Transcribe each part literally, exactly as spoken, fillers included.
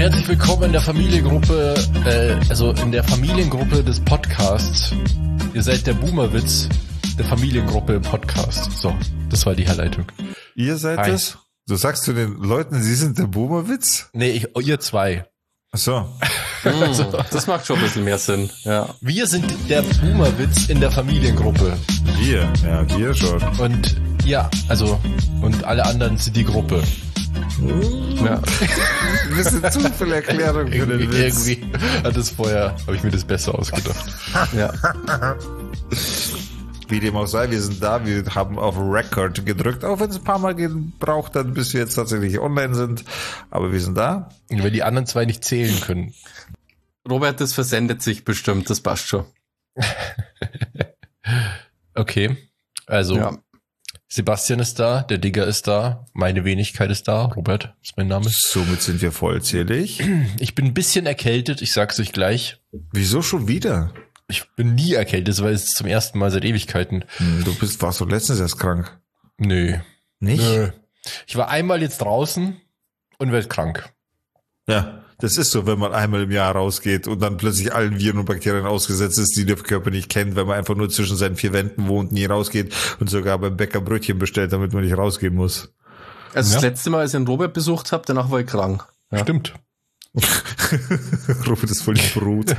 Herzlich willkommen in der Familiengruppe, äh, also in der Familiengruppe des Podcasts. Ihr seid der Boomerwitz der Familiengruppe im Podcast. So, das war die Herleitung. Ihr seid Hi. es? Du sagst zu den Leuten, sie sind der Boomerwitz? Nee, ich, ihr zwei. Ach so. Mm, das macht schon ein bisschen mehr Sinn, ja. Wir sind der Boomerwitz in der Familiengruppe. Wir, ja, wir schon. Und ja, also, und alle anderen sind die Gruppe. ja. Ein bisschen zu viel Erklärung für den Irgendwie, Witz. irgendwie hat es vorher, habe ich mir das besser ausgedacht. ja. Wie dem auch sei, wir sind da, wir haben auf Record gedrückt, auch wenn es ein paar Mal gebraucht hat, bis wir jetzt tatsächlich online sind. Aber wir sind da. Und wenn die anderen zwei nicht zählen können. Robert, das versendet sich bestimmt, das passt schon. Okay, also Ja. Sebastian ist da, der Digger ist da, meine Wenigkeit ist da, Robert ist mein Name. Somit sind wir vollzählig. Ich bin ein bisschen erkältet, ich sag's euch gleich. Wieso schon wieder? Ich bin nie erkältet, weil es zum ersten Mal seit Ewigkeiten. Hm, Du bist, warst doch letztens erst krank. Nö. Nicht? Nö. Ich war einmal jetzt draußen und werd krank. Ja, das ist so, wenn man einmal im Jahr rausgeht und dann plötzlich allen Viren und Bakterien ausgesetzt ist, die der Körper nicht kennt, wenn man einfach nur zwischen seinen vier Wänden wohnt, nie rausgeht und sogar beim Bäcker Brötchen bestellt, damit man nicht rausgehen muss. Also Ja. das letzte Mal, als ich den Robert besucht habe, danach war ich krank. Ja. Stimmt. Robert ist voll die Brut.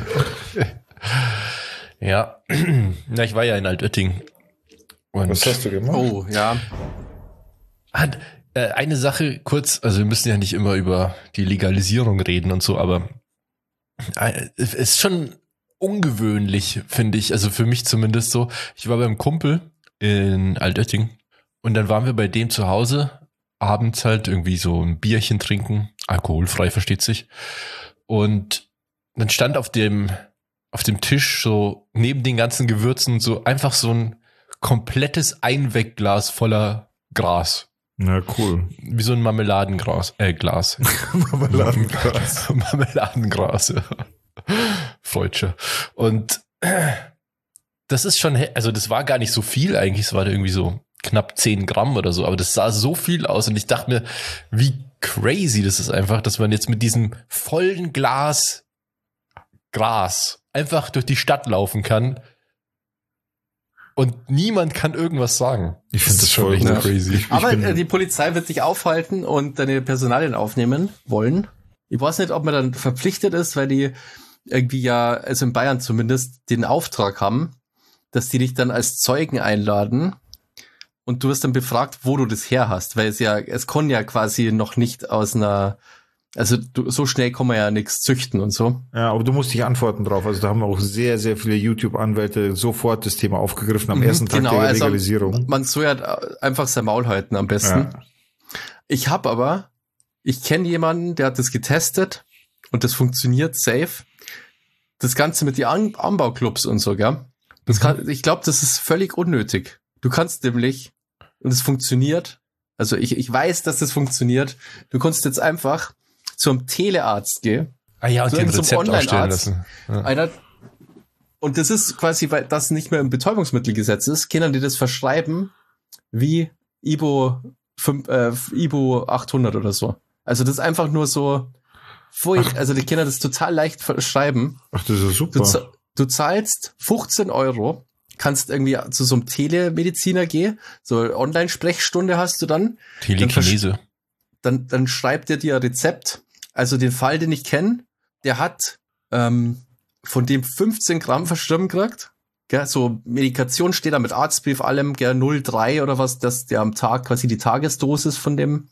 Ja. Na, ich war ja in Altötting. Und du gemacht? Oh, ja. Hat, äh, eine Sache kurz, also wir müssen ja nicht immer über die Legalisierung reden und so, aber äh, es ist schon ungewöhnlich, finde ich, also für mich zumindest so. Ich war beim Kumpel in Altötting und dann waren wir bei dem zu Hause, abends halt irgendwie so ein Bierchen trinken, alkoholfrei, versteht sich. Und dann stand auf dem, auf dem Tisch so neben den ganzen Gewürzen so einfach so ein komplettes Einwegglas voller Gras. Na, cool. Wie so ein Marmeladengras, äh, Glas. Marmeladengras. Marmeladengras, ja. Freudscher. Und äh, das ist schon, he- also das war gar nicht so viel eigentlich, es war da irgendwie so knapp zehn Gramm oder so, aber das sah so viel aus und ich dachte mir, wie crazy das ist einfach, dass man jetzt mit diesem vollen Glas Gras einfach durch die Stadt laufen kann und niemand kann irgendwas sagen. Ich finde das voll echt gut. crazy. Ich, ich Aber bin, äh, die Polizei wird sich aufhalten und deine Personalien aufnehmen wollen. Ich weiß nicht, ob man dann verpflichtet ist, weil die irgendwie ja, also in Bayern zumindest, den Auftrag haben, dass die dich dann als Zeugen einladen und du wirst dann befragt, wo du das her hast, weil es ja, es kann ja quasi noch nicht aus einer, also du, so schnell kann man ja nichts züchten und so. ja, aber du musst dich antworten drauf. Also da haben auch sehr, sehr viele YouTube-Anwälte sofort das Thema aufgegriffen am Mhm, ersten Tag genau, der also Legalisierung. Man soll ja einfach sein Maul halten am besten. Ja. Ich habe aber, ich kenne jemanden, der hat das getestet und das funktioniert safe. Das Ganze mit den An- Anbauclubs und so, gell? Das kann, ich glaube, das ist völlig unnötig. Du kannst nämlich, und es funktioniert, also ich, ich weiß, dass das funktioniert, du kannst jetzt einfach zum Telearzt gehen, Ah ja, und So den in so einem Rezept ausstellen Online-Arzt. lassen. Ja. einer, und das ist quasi, weil das nicht mehr im Betäubungsmittelgesetz ist, können die das verschreiben wie Ibo, fünf, äh, Ibo achthundert oder so. Also das ist einfach nur so, voll, also die Kinder das total leicht verschreiben. Ach, das ist ja Du, super. za- du zahlst fünfzehn Euro, kannst irgendwie zu so einem Telemediziner gehen, so eine Online-Sprechstunde hast du dann. Telekinese. Dann, dann schreibt er dir ein Rezept. Also den Fall, den ich kenne, der hat ähm, von dem fünfzehn Gramm verschrieben gekriegt. Gell, so Medikation steht da mit Arztbrief, allem, gell, null Komma drei oder was, dass der am Tag quasi die Tagesdosis von dem.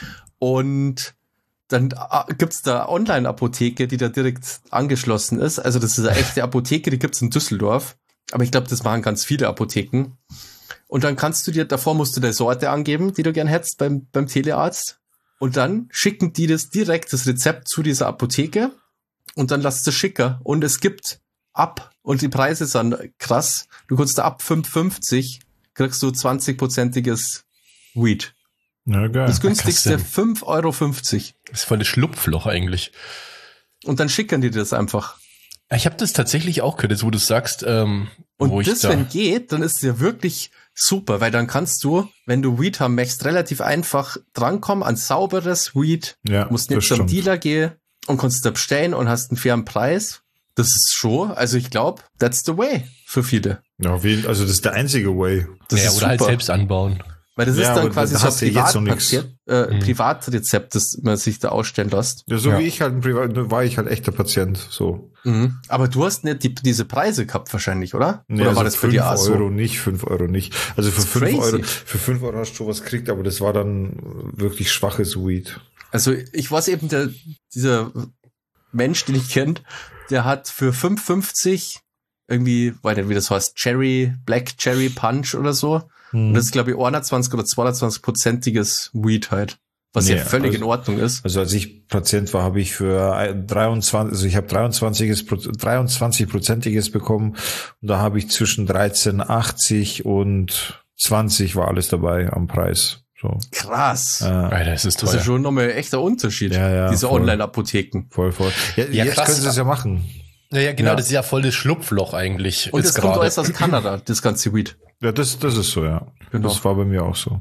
Und dann äh, gibt's da Online-Apotheke, die da direkt angeschlossen ist. Also das ist eine echte Apotheke, die gibt's in Düsseldorf. Aber ich glaube, das machen ganz viele Apotheken. Und dann kannst du dir, davor musst du deine Sorte angeben, die du gern hättest beim, beim Telearzt. Und dann schicken die das direkt, das Rezept zu dieser Apotheke. Und dann lass es schicken. Und es gibt ab, und die Preise sind krass, du kannst da ab fünf fünfzig kriegst du zwanzig-prozentiges Weed. Ja, geil. Das günstigste krass, ja. fünf Euro fünfzig. Das ist voll das Schlupfloch eigentlich. Und dann schicken die das einfach. Ich habe das tatsächlich auch gehört, jetzt wo du sagst, ähm, Und wo ich das, da, wenn geht, dann ist es ja wirklich super, weil dann kannst du, wenn du Weed haben möchtest, relativ einfach drankommen an sauberes Weed. Ja, Musst das nicht zum stimmt. Dealer gehen und kannst da bestellen und hast einen fairen Preis. Das ist schon, also ich glaube, that's the way für viele. Ja, auf jeden, also das ist der einzige Way. Das ja, ist oder halt super. selbst anbauen. Weil das Ja, ist dann aber quasi da so ein hast du jetzt noch nix. Privatpatient, äh, Mhm. Privatrezept, das man sich da ausstellen lässt. Ja, so Ja. wie ich halt ein Privat, war ich halt echter Patient, so. Mhm. Aber du hast nicht die, diese Preise gehabt wahrscheinlich, oder? Nee, oder also war das für dich auch fünf Euro so? nicht, fünf Euro nicht. Also für Das ist fünf crazy. Euro, für fünf Euro hast du schon was gekriegt, aber das war dann wirklich schwaches Weed. Also ich weiß eben, der, dieser Mensch, den ich kenne, der hat für fünf fünfzig irgendwie, weiß nicht, wie das heißt, Cherry, Black Cherry Punch oder so. Hm. Und das ist, glaube ich, einundzwanzig oder zweiundzwanzig-prozentiges Weed halt. Was Nee, ja völlig also- in Ordnung ist. Also als ich Patient war, habe ich für dreiundzwanzig, also ich habe dreiundzwanzig, dreiundzwanzig-prozentiges bekommen und da habe ich zwischen dreizehn achtzig und zwanzig war alles dabei am Preis. So. Krass. Äh, Alter, das ist Das teuer. ist schon nochmal ein echter Unterschied. Ja, ja, diese voll. Online-Apotheken. voll, voll. Ja, Ja, jetzt krass. können sie es ja machen. Ja, ja, genau, Ja. das ist ja voll das Schlupfloch eigentlich. Und jetzt das kommt gerade. alles aus Kanada, das ganze Weed. Ja, das, das ist so, ja. Genau. Das war bei mir auch so.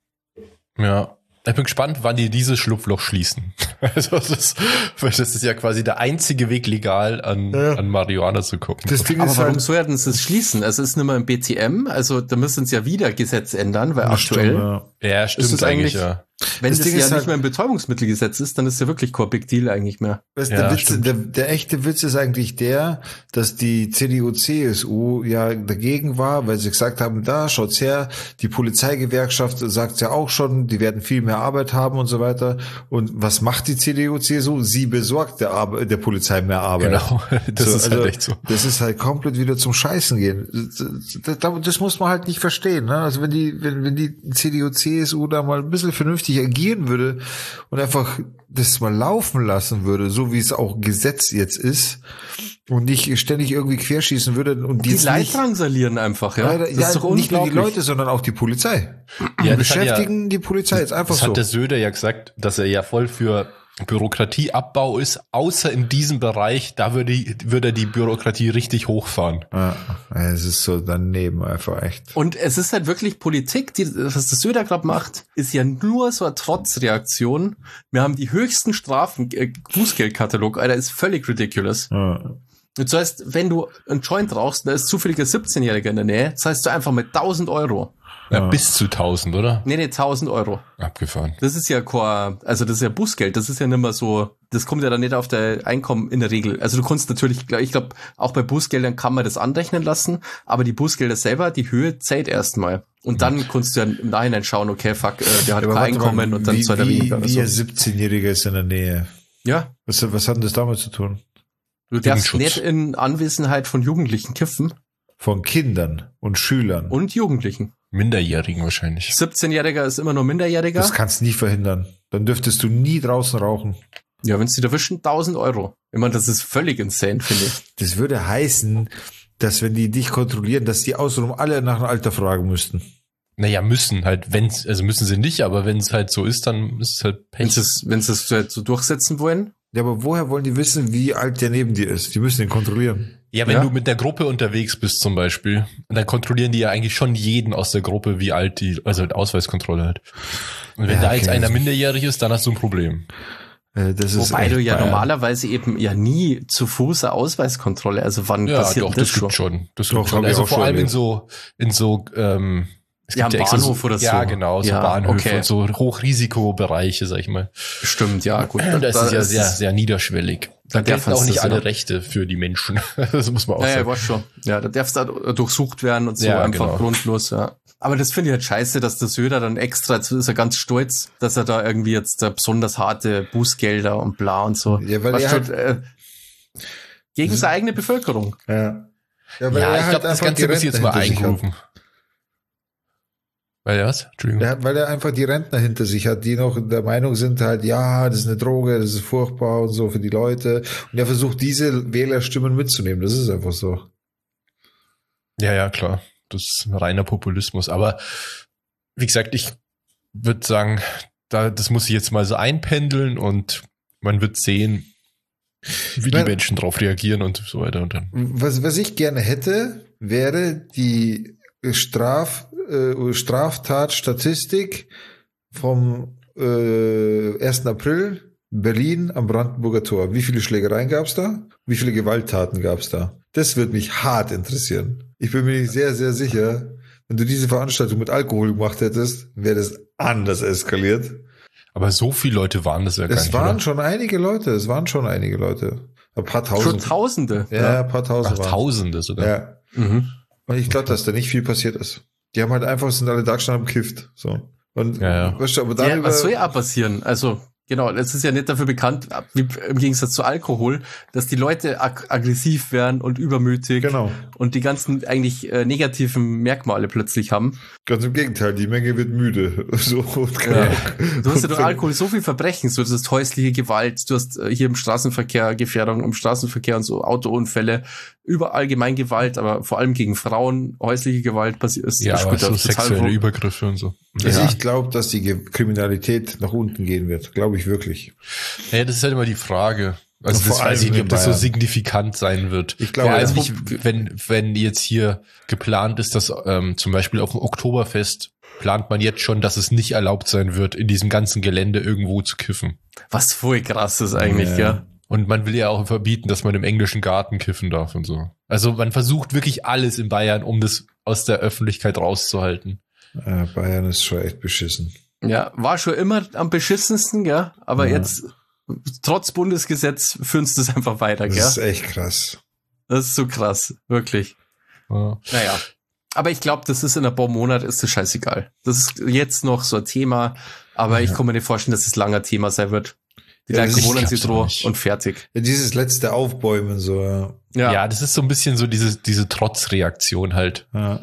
Ja. Ich bin gespannt, wann die dieses Schlupfloch schließen. Also das ist, weil das ist ja quasi der einzige Weg, legal an, Ja. an Marihuana zu kommen. Das Ding Aber ist warum halt, sollten sie es schließen? Es ist nicht mehr im B T M, also da müssen sie ja wieder Gesetz ändern, weil das aktuell, stimmt, ja. Ja, stimmt ist es eigentlich, eigentlich- ja. wenn Das das, Ding ja ist nicht halt- mehr im Betäubungsmittelgesetz ist, dann ist ja wirklich kein Big Deal eigentlich mehr. Weißt, Ja, der, Witz, stimmt. der, der echte Witz ist eigentlich der, dass die C D U C S U ja dagegen war, weil sie gesagt haben, da schaut's her, die Polizeigewerkschaft sagt ja auch schon, die werden viel mehr Arbeit haben und so weiter. Und was macht die C D U C S U? Sie besorgt der, Arbe der Polizei mehr Arbeit. Genau, das So, ist also, halt echt so. Das ist halt komplett wieder zum Scheißen gehen. Das, das, das muss man halt nicht verstehen. Ne? Also wenn die, wenn, wenn die C D U C S U da mal ein bisschen vernünftig agieren würde und einfach das mal laufen lassen würde, so wie es auch Gesetz jetzt ist und nicht ständig irgendwie querschießen würde und Die jetzt Leute nicht, drangsalieren einfach, ja. ja, Das ja, ist doch nicht nur die unglaublich. Leute, sondern auch die Polizei. Die Ja, das hat ja- beschäftigen die Polizei jetzt einfach Das so. hat der Söder ja gesagt, dass er ja voll für Bürokratieabbau ist, außer in diesem Bereich, da würde, die, würde er die Bürokratie richtig hochfahren. Ja, es ist so daneben einfach echt. Und es ist halt wirklich Politik, die, was das Söder gerade macht, ist ja nur so eine Trotzreaktion. Wir haben die höchsten Strafen, äh, Bußgeldkatalog, Alter, ist völlig ridiculous. Ja. Das heißt, wenn du einen Joint rauchst, da ist zufälliger siebzehn-Jähriger in der Nähe, das heißt du einfach mit tausend Euro. Ja, Ja. bis zu tausend, oder? Nee, nee, tausend Euro. Abgefahren. Das ist ja kein, also das ist ja Bußgeld, das ist ja nicht mehr so, das kommt ja dann nicht auf der Einkommen in der Regel. Also du kannst natürlich, ich glaube, auch bei Bußgeldern kann man das anrechnen lassen, aber die Bußgelder selber, die Höhe zählt erstmal. Und dann kannst du ja im Nachhinein schauen, okay, fuck, äh, der hat Aber kein warte mal, Einkommen und dann wie, zahlt er wie, weniger oder wie so. ein siebzehn-Jähriger ist in der Nähe. Ja, Was, was hat denn das damit zu tun? du darfst Jugendschutz. nicht in Anwesenheit von Jugendlichen kiffen Von Kindern und Schülern. und Jugendlichen. Minderjährigen wahrscheinlich. siebzehn-Jähriger ist immer nur Minderjähriger. Das kannst du nie verhindern. Dann dürftest du nie draußen rauchen. Ja, wenn sie da erwischen, tausend Euro. Ich meine, das ist völlig insane, finde ich. Das würde heißen, dass wenn die dich kontrollieren, dass die außenrum alle nach dem Alter fragen müssten. Naja, müssen halt, wenn's, also müssen sie nicht, aber wenn es halt so ist, dann ist es halt Wenn Pech. sie es, wenn sie es so so durchsetzen wollen. Ja, aber woher wollen die wissen, wie alt der neben dir ist? Die müssen ihn kontrollieren. Ja, wenn Ja. du mit der Gruppe unterwegs bist zum Beispiel, dann kontrollieren die ja eigentlich schon jeden aus der Gruppe, wie alt die, also halt Ausweiskontrolle halt. Und wenn Ja, da jetzt okay. einer minderjährig ist, dann hast du ein Problem. Äh, Das ist Wobei echt du ja Bayern. normalerweise eben ja nie zu Fuß eine Ausweiskontrolle, also wann Ja, passiert doch, das, das schon? gibt schon. Das Doch, gibt schon. hab ich Also auch vor schon allem in erlebt. so, in so, ähm, es Ja, gibt am extra Bahnhof so, oder so. Ja, genau, so Ja, Bahnhöfe okay. und so Hochrisikobereiche, sag ich mal. Stimmt, ja, gut. Da ist es ja ist sehr, es- sehr niederschwellig. Da Da darf gelten auch es nicht das, alle ja. Rechte für die Menschen. Das muss man auch Ja, ja, sagen. war schon. Ja, da darfst du durchsucht werden und so, Ja, einfach genau. grundlos, ja. Aber das finde ich halt scheiße, dass der Söder dann extra, jetzt ist er ganz stolz, dass er da irgendwie jetzt da besonders harte Bußgelder und bla und so. Ja, weil Was er schon, halt- äh, gegen seine eigene Bevölkerung. Ja. Ja, weil Ja, er ich halt glaube, das einfach Ganze die muss ich jetzt Rentner mal hinter sich hat. eingerufen. Weil er was? Entschuldigung. Er hat, weil er einfach die Rentner hinter sich hat, die noch der Meinung sind halt, ja, das ist eine Droge, das ist furchtbar und so für die Leute. Und er versucht, diese Wählerstimmen mitzunehmen. Das ist einfach so. Ja, ja, klar. Das ist reiner Populismus. Aber wie gesagt, ich würde sagen, da, das muss ich jetzt mal so einpendeln und man wird sehen, wie die Nein. Menschen drauf reagieren und so weiter. Und dann. Was, was ich gerne hätte, wäre die Straf, äh, Straftatstatistik vom äh, ersten April Berlin am Brandenburger Tor. Wie viele Schlägereien gab's da? Wie viele Gewalttaten gab's da? Das wird mich hart interessieren. Ich bin mir sehr, sehr sicher, wenn du diese Veranstaltung mit Alkohol gemacht hättest, wäre das anders eskaliert. Aber so viele Leute waren das ja gar Es nicht, waren oder? schon einige Leute, es waren schon einige Leute. Ein paar Schon Tausend. Tausende. Ja, ein paar Tausend Ach, waren. Tausende sogar. Ja. Mhm. Und ich glaube, dass da nicht viel passiert ist. Die haben halt einfach, sind alle da gestanden und gekifft. So. Und, Ja, ja. weißt du, aber Ja, darüber, was soll ja passieren? Also, genau, es ist ja nicht dafür bekannt, wie im Gegensatz zu Alkohol, dass die Leute ag- aggressiv werden und übermütig genau. und die ganzen eigentlich äh, negativen Merkmale plötzlich haben. Ganz im Gegenteil, die Menge wird müde. So, und Ja. Du hast ja und durch Alkohol so viel Verbrechen, so das ist häusliche Gewalt, du hast äh, hier im Straßenverkehr Gefährdung, im Straßenverkehr und so Autounfälle, überall Gemeingewalt, aber vor allem gegen Frauen, häusliche Gewalt passiert ist. Ja, ist aber gut, so total sexuelle froh. Übergriffe und so. Also Ja. ich glaube, dass die Ge- Kriminalität nach unten gehen wird. Glaube ich wirklich. Ja, das ist halt immer die Frage. Also Vor das weiß allem ich nicht, ob in das so Bayern. signifikant sein wird. Ich glaube, ja, also ja. nicht, wenn, wenn jetzt hier geplant ist, dass ähm, zum Beispiel auf dem Oktoberfest plant man jetzt schon, dass es nicht erlaubt sein wird, in diesem ganzen Gelände irgendwo zu kiffen. Was voll krass ist eigentlich, Ja. ja. Und man will ja auch verbieten, dass man im englischen Garten kiffen darf und so. Also man versucht wirklich alles in Bayern, um das aus der Öffentlichkeit rauszuhalten. Äh, Bayern ist schon echt beschissen. Ja, war schon immer am beschissensten, gell? Aber Ja. jetzt, trotz Bundesgesetz, führen sie das einfach weiter, Das gell? ist echt krass. Das ist so krass, wirklich. Ja. Naja. Aber ich glaube, das ist in ein paar Monaten ist das scheißegal. Das ist jetzt noch so ein Thema, aber Ja. ich kann mir nicht vorstellen, dass es ein langer Thema sein wird. Die Ja, Leute das- gewohnen ich sich glaub's auch drauf nicht. und fertig. Ja, dieses letzte Aufbäumen, so, ja. Ja, Ja, das ist so ein bisschen so diese, diese Trotzreaktion halt. ja.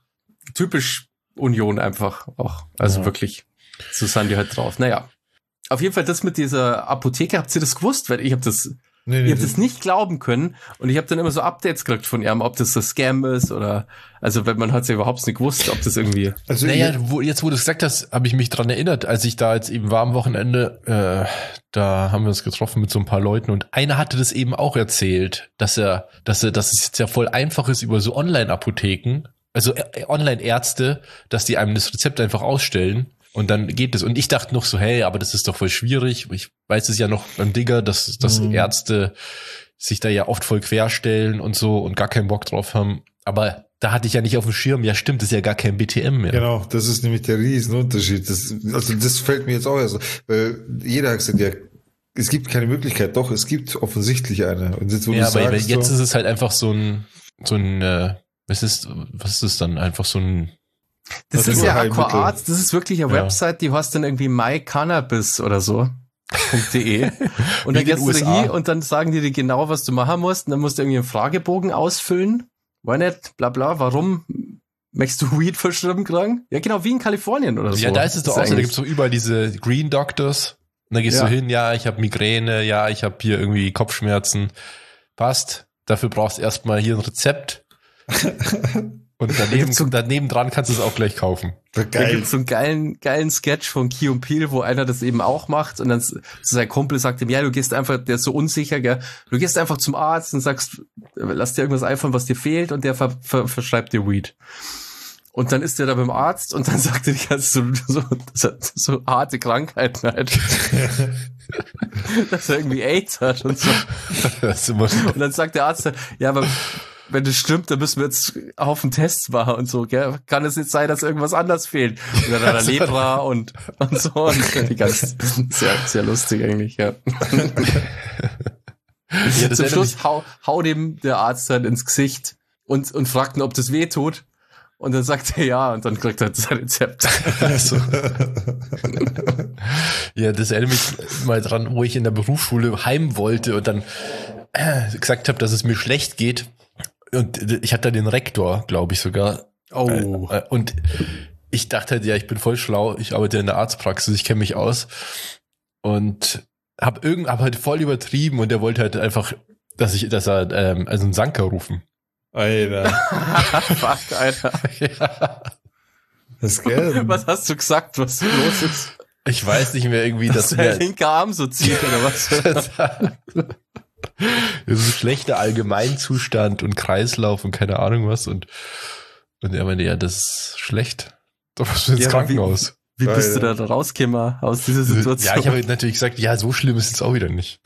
typisch Union einfach auch. Also Ja. wirklich, so sind die halt drauf. Naja. Auf jeden Fall das mit dieser Apotheke, habt ihr das gewusst? Weil ich habe das, Nee, ich nee, hab das nicht glauben können und ich habe dann immer so Updates gekriegt von ihm, ob das so Scam ist oder, also weil man hat ja überhaupt nicht gewusst, ob das irgendwie, also Naja, ich, wo, jetzt wo du es gesagt hast, habe ich mich dran erinnert, als ich da jetzt eben war am Wochenende, äh, da haben wir uns getroffen mit so ein paar Leuten und einer hatte das eben auch erzählt, dass er, dass er, dass es jetzt ja voll einfach ist über so Online-Apotheken, also äh, Online-Ärzte, dass die einem das Rezept einfach ausstellen und dann geht es. Und ich dachte noch so, hey, aber das ist doch voll schwierig. Ich weiß es ja noch beim Digger, dass, dass Mhm. Ärzte sich da ja oft voll querstellen und so und gar keinen Bock drauf haben. Aber da hatte ich ja nicht auf dem Schirm, ja stimmt, das ist ja gar kein B T M mehr. genau, das ist nämlich der Riesenunterschied. Das, also das fällt mir jetzt auch erst, weil jeder hat gesagt, ja, es gibt keine Möglichkeit, doch, es gibt offensichtlich eine. Und jetzt, wo Ja, du aber sagst, jetzt so, ist es halt einfach so ein, so ein, äh, was ist, was ist das dann? Einfach so ein, das Also ist ja Heilmittel. Aquaarzt, das ist wirklich eine Ja. Website, die heißt dann irgendwie mycannabis oder so. .de. Und Wie dann in den gehst du U S da A. hin und dann sagen die dir genau, was du machen musst. Und dann musst du irgendwie einen Fragebogen ausfüllen. War nicht, bla bla, warum möchtest du Weed verschrieben kriegen? Ja, genau, wie in Kalifornien oder so. ja, da ist es doch auch so, da eigentlich- gibt's so überall diese Green Doctors. Und dann gehst Ja. du hin, ja, ich habe Migräne, ja, ich habe hier irgendwie Kopfschmerzen. Passt. Dafür brauchst du erstmal hier ein Rezept. Und daneben, gibt's so- daneben dran kannst du es auch gleich kaufen. Da geil. gibt's so einen geilen, geilen Sketch von Key und Peele, wo einer das eben auch macht und dann s- so sein Kumpel sagt ihm, ja, du gehst einfach, der ist so unsicher, gell, du gehst einfach zum Arzt und sagst, lass dir irgendwas einfallen, was dir fehlt und der ver ver verschreibt dir Weed. Und dann ist der da beim Arzt und dann sagt er die ganze so, so, so harte Krankheiten halt. Dass er irgendwie AIDS hat und so. Das ist immer, Und dann sagt der Arzt, ja, aber wenn das stimmt, dann müssen wir jetzt einen Haufen Tests machen und so, gell? Kann es jetzt sein, dass irgendwas anders fehlt? Und dann hat er Lepra und, und so. Und die ganz, sehr, sehr lustig eigentlich, ja. ja, das Zum erinnert Schluss hau, hau dem der Arzt dann ins Gesicht und, und fragt ihn, ob das weh tut. Und dann sagt er ja und dann kriegt er sein Rezept. Also. Ja, das erinnert mich mal dran, wo ich in der Berufsschule heim wollte und dann äh, gesagt habe, dass es mir schlecht geht. Und ich hatte da den Rektor, glaube ich sogar. Oh. Äh, äh, und ich dachte halt, ja, ich bin voll schlau, ich arbeite in der Arztpraxis, ich kenne mich aus. Und hab irgend, hab halt voll übertrieben und der wollte halt einfach, dass ich, dass er, ähm, also einen Sanker rufen. Alter. Fuck, Alter. Ja. Das geht. Was hast du gesagt, was los ist? Ich weiß nicht mehr irgendwie, Dass dass der mir linke Arm so zieht oder was? das ist ein schlechter Allgemeinzustand und Kreislauf und keine Ahnung was und und er meinte, ja, das ist schlecht. Da musst du ins Ja, aber wie- Krankenhaus. Wie bist Alter. du da rausgekommen aus dieser Situation? Ja, ich habe natürlich gesagt, ja, so schlimm ist es auch wieder nicht.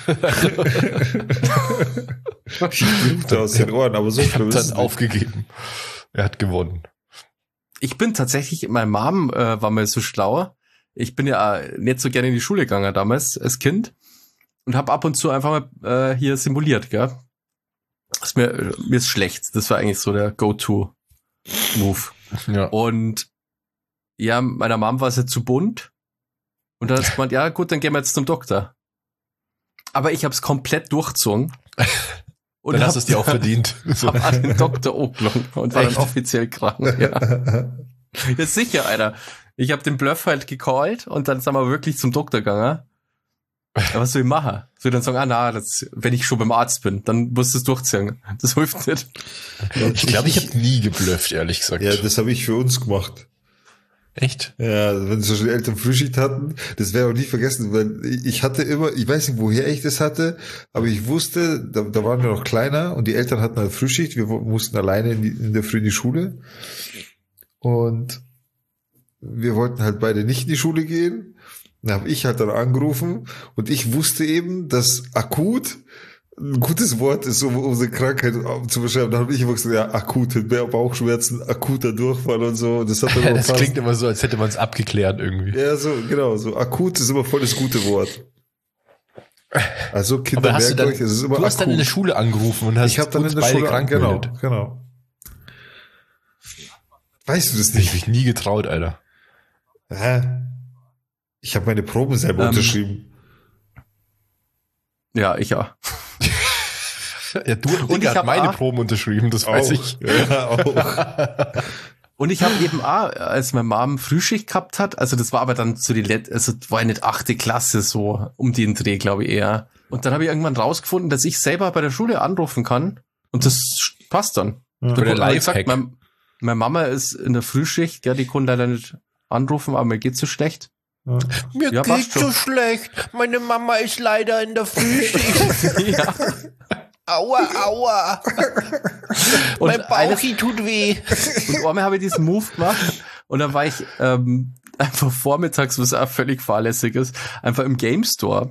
Stimmt aus den Ohren, aber so Ich habe schlimm ist dann es nicht. aufgegeben. Er hat gewonnen. Ich bin tatsächlich, meine Mom äh, war mal so schlau. Ich bin ja äh, nicht so gerne in die Schule gegangen damals als Kind und habe ab und zu einfach mal äh, hier simuliert, gell? Ist mir, äh, mir ist schlecht. Das war eigentlich so der Go-To-Move. Ja. Und ja, meiner Mom war es ja zu bunt. Und dann hat sie gemeint, ja gut, dann gehen wir jetzt zum Doktor. Aber ich habe es komplett durchgezogen. Und Dann hast hab- du es dir auch verdient. So. hab an den Doktor angelungen und war Echt? dann offiziell krank. Ja. Ja, sicher, Alter. Ich habe den Bluff halt gecallt und dann sind wir wirklich zum Doktor gegangen. Aber was soll ich machen? Soll ich dann sagen, ah na, das, wenn ich schon beim Arzt bin, dann musst du es durchziehen. Das hilft nicht. Ich glaube, ich habe nie geblufft, ehrlich gesagt. Ja, das habe ich für uns gemacht. Echt? Ja, wenn so schon Eltern Frühschicht hatten, das wäre auch nie vergessen, weil ich hatte immer, ich weiß nicht, woher ich das hatte, aber ich wusste, da, da waren wir noch kleiner und die Eltern hatten halt Frühschicht, wir mussten alleine in, die, in der Früh in die Schule und wir wollten halt beide nicht in die Schule gehen. Dann habe ich halt dann angerufen und ich wusste eben, dass akut ein gutes Wort ist, um unsere Krankheit zu beschreiben. Dann habe ich immer gesagt, ja, akute Bauchschmerzen, akuter Durchfall und so. Das hat dann immer Das fast- klingt immer so, als hätte man es abgeklärt irgendwie. Ja, so, genau, so akut ist immer voll das gute Wort. Also Kinder, Aber hast du merkt dann, euch, es ist immer du hast dann in der akut. Schule angerufen und hast Ich habe dann uns in der beide Schule krank genau, gemeldet. genau. Weißt du das Ich nicht? mich nie getraut, Alter. Hä? Ich habe meine Proben selber Ähm, unterschrieben. Ja, ich ja. Ja, du und, Und Digga ich hat hab meine auch- Proben unterschrieben, das weiß Auch. ich. Ja, auch. Und ich habe eben auch, als meine Mom Frühschicht gehabt hat, also das war aber dann zu die Let also das war ja nicht achte Klasse so, um den Dreh, glaube ich eher. Und dann habe ich irgendwann rausgefunden, dass ich selber bei der Schule anrufen kann und das passt dann. Ja. Da Oder wurde gesagt, Lifehack. mein, meine Mama ist in der Frühschicht, ja, die konnte leider nicht anrufen, aber mir geht's so schlecht. Ja. Mir Ja, passt schon. schlecht. Meine Mama ist leider in der Frühschicht. Ja. Aua, aua. Und mein eines- Bauchi tut weh. Und einmal habe ich diesen Move gemacht und dann war ich ähm, einfach vormittags, was auch völlig fahrlässig ist, einfach im Game Store.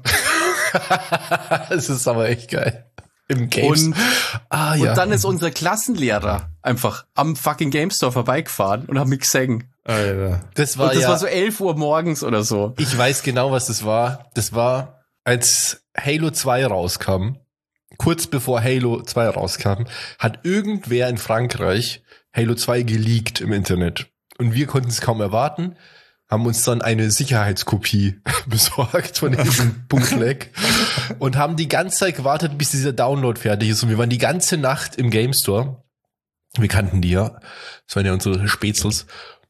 Das ist aber echt geil. Im Games. Und, ah, ja. und dann ist unser Klassenlehrer einfach am fucking Game Store vorbeigefahren und hat mich gesehen. Alter. das war Und das ja, war so elf Uhr morgens oder so. ich weiß genau, was das war. Das war, als Halo zwei rauskam, kurz bevor Halo zwei rauskam, hat irgendwer in Frankreich Halo zwei geleakt im Internet. Und wir konnten es kaum erwarten, haben uns dann eine Sicherheitskopie besorgt von diesem Bootleg und haben die ganze Zeit gewartet, bis dieser Download fertig ist. Und wir waren die ganze Nacht im Game Store. Wir kannten die ja. Das waren ja unsere Spätzels.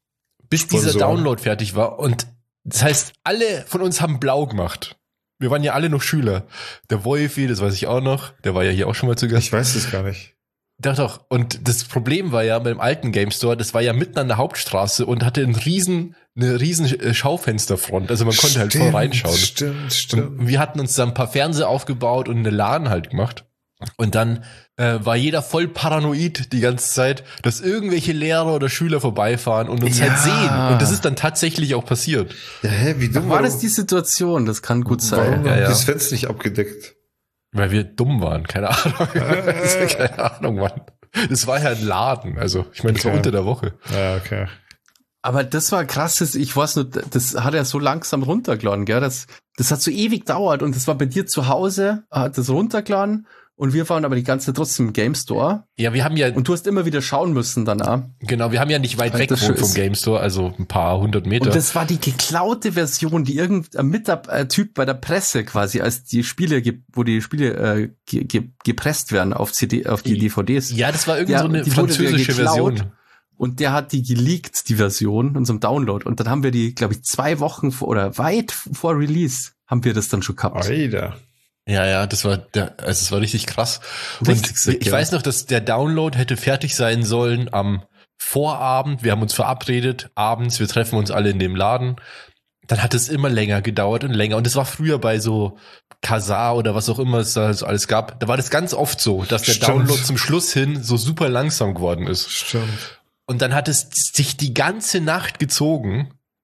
Bis dieser Sponsor. Download fertig war. Und das heißt, alle von uns haben blau gemacht. Wir waren ja alle noch Schüler. Der Wolfi, das weiß ich auch noch. Der war ja hier auch schon mal zu Gast. Ich weiß es gar nicht. Doch, doch. Und das Problem war ja beim alten Game Store, das war ja mitten an der Hauptstraße und hatte einen riesen, eine riesen äh, Schaufensterfront. Also man konnte halt voll reinschauen. Stimmt, stimmt. Und wir hatten uns dann ein paar Fernseher aufgebaut und eine LAN halt gemacht. Und dann äh, war jeder voll paranoid die ganze Zeit, dass irgendwelche Lehrer oder Schüler vorbeifahren und uns Ja. halt sehen. Und das ist dann tatsächlich auch passiert. Ja, hä, wie dumm War das die Situation? Das kann gut sein. Warum Ja, haben ja. die das Fenster nicht abgedeckt? Weil wir dumm waren, keine Ahnung. keine Ahnung, Mann. Das war ja ein Laden. Also, ich meine, das war Okay. unter der Woche. Ja, okay. Aber das war krass, das, ich weiß nur, das hat er so langsam runtergeladen, gell? Das, das hat so ewig gedauert und das war bei dir zu Hause, hat das runtergeladen und wir waren aber die ganze Zeit trotzdem im Game Store Ja, wir haben ja, und du hast immer wieder schauen müssen dann auch. genau, wir haben ja nicht weit Weil weg das gewohnt schon vom ist- Game Store, also ein paar hundert Meter. Und das war die geklaute Version, die irgendein Mitab- äh, Typ bei der Presse quasi, als die Spiele, ge- wo die Spiele äh, ge ge gepresst werden auf C D, auf die D V Ds. ja, das war irgend Ja, so eine die wurde wieder französische geklaut. Version. Und der hat die geleakt, die Version, unserem Download. Und dann haben wir die, glaube ich, zwei Wochen vor, oder weit vor Release haben wir das dann schon gehabt. Alter. Ja, ja, das war der, also es war richtig krass. Richtig Und sick, ich ja. weiß noch, dass der Download hätte fertig sein sollen am Vorabend. Wir haben uns verabredet, abends, wir treffen uns alle in dem Laden. Dann hat es immer länger gedauert und länger. Und das war früher bei so Kazaa oder was auch immer es da so alles gab. Da war das ganz oft so, dass der Stimmt. Download zum Schluss hin so super langsam geworden ist. Stimmt. Und dann hat es sich die ganze Nacht gezogen,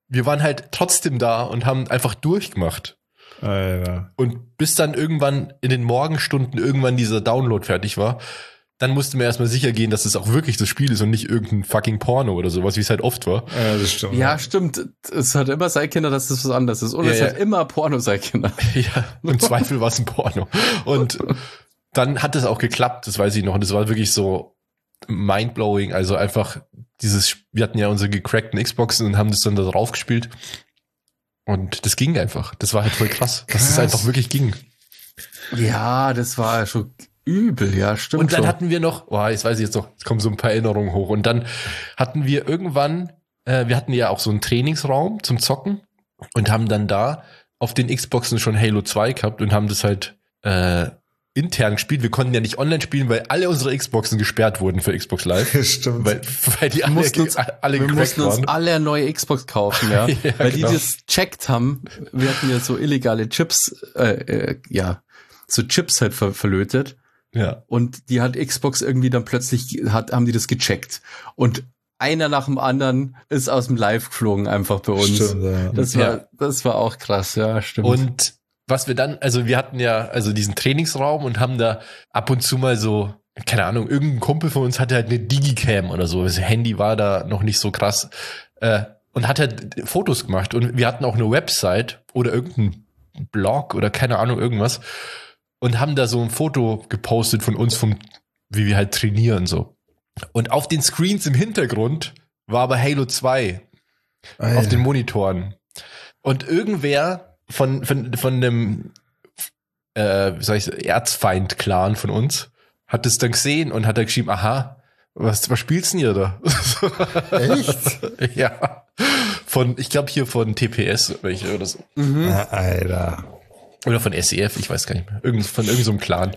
wir waren halt trotzdem da und haben einfach durchgemacht. Alter. Und bis dann irgendwann in den Morgenstunden irgendwann dieser Download fertig war, dann mussten wir erstmal sicher gehen, dass es auch wirklich das Spiel ist und nicht irgendein fucking Porno oder sowas, wie es halt oft war. Ja, das stimmt. Ja, stimmt. Es hat immer sein Kinder, dass das was anderes ist. Und Ja, es ja. hat immer Porno sein Kinder. Ja, im Zweifel war es ein Porno. Und dann hat es auch geklappt, das weiß ich noch. Und es war wirklich so mindblowing. Also einfach dieses, wir hatten ja unsere gecrackten Xboxen und haben das dann da drauf gespielt. Und das ging einfach. Das war halt voll krass, dass es einfach wirklich ging. Ja, das war schon übel, ja, stimmt. Und dann schon. hatten wir noch, boah, jetzt weiß ich jetzt noch, es kommen so ein paar Erinnerungen hoch. Und dann hatten wir irgendwann, äh, wir hatten ja auch so einen Trainingsraum zum Zocken und haben dann da auf den Xboxen schon Halo zwei gehabt und haben das halt äh, intern gespielt. Wir konnten ja nicht online spielen, weil alle unsere Xboxen gesperrt wurden für Xbox Live. Stimmt. Weil, weil die Wir alle, mussten uns, alle wir gecrackt mussten uns waren. alle eine neue Xbox kaufen, ja. Ja, weil genau. die das checkt haben. Wir hatten ja so illegale Chips, äh, äh, ja, so Chips halt ver verlötet. Ja. Und die hat Xbox irgendwie dann plötzlich, hat, haben die das gecheckt. Und einer nach dem anderen ist aus dem Live geflogen einfach bei uns. Stimmt, ja. Das war, Ja. das war auch krass, ja, stimmt. Und was wir dann, also wir hatten ja also diesen Trainingsraum und haben da ab und zu mal so, keine Ahnung, irgendein Kumpel von uns hatte halt eine Digicam oder so. Das Handy war da noch nicht so krass. Äh, und hat halt Fotos gemacht. Und wir hatten auch eine Website oder irgendein Blog oder keine Ahnung, irgendwas. Und haben da so ein Foto gepostet von uns, vom, wie wir halt trainieren so. Und auf den Screens im Hintergrund war aber Halo zwei Alter. auf den Monitoren. Und irgendwer von, von, von einem, äh, wie soll ich sagen, Erzfeind-Clan von uns hat es dann gesehen und hat dann geschrieben, aha, was, was spielst denn ihr da? Echt? Ja. Von, ich glaube hier von T P S welche oder so. mhm. Ah, Alter. Oder von S E F, ich weiß gar nicht mehr. Irgend, von irgendeinem so einem Clan.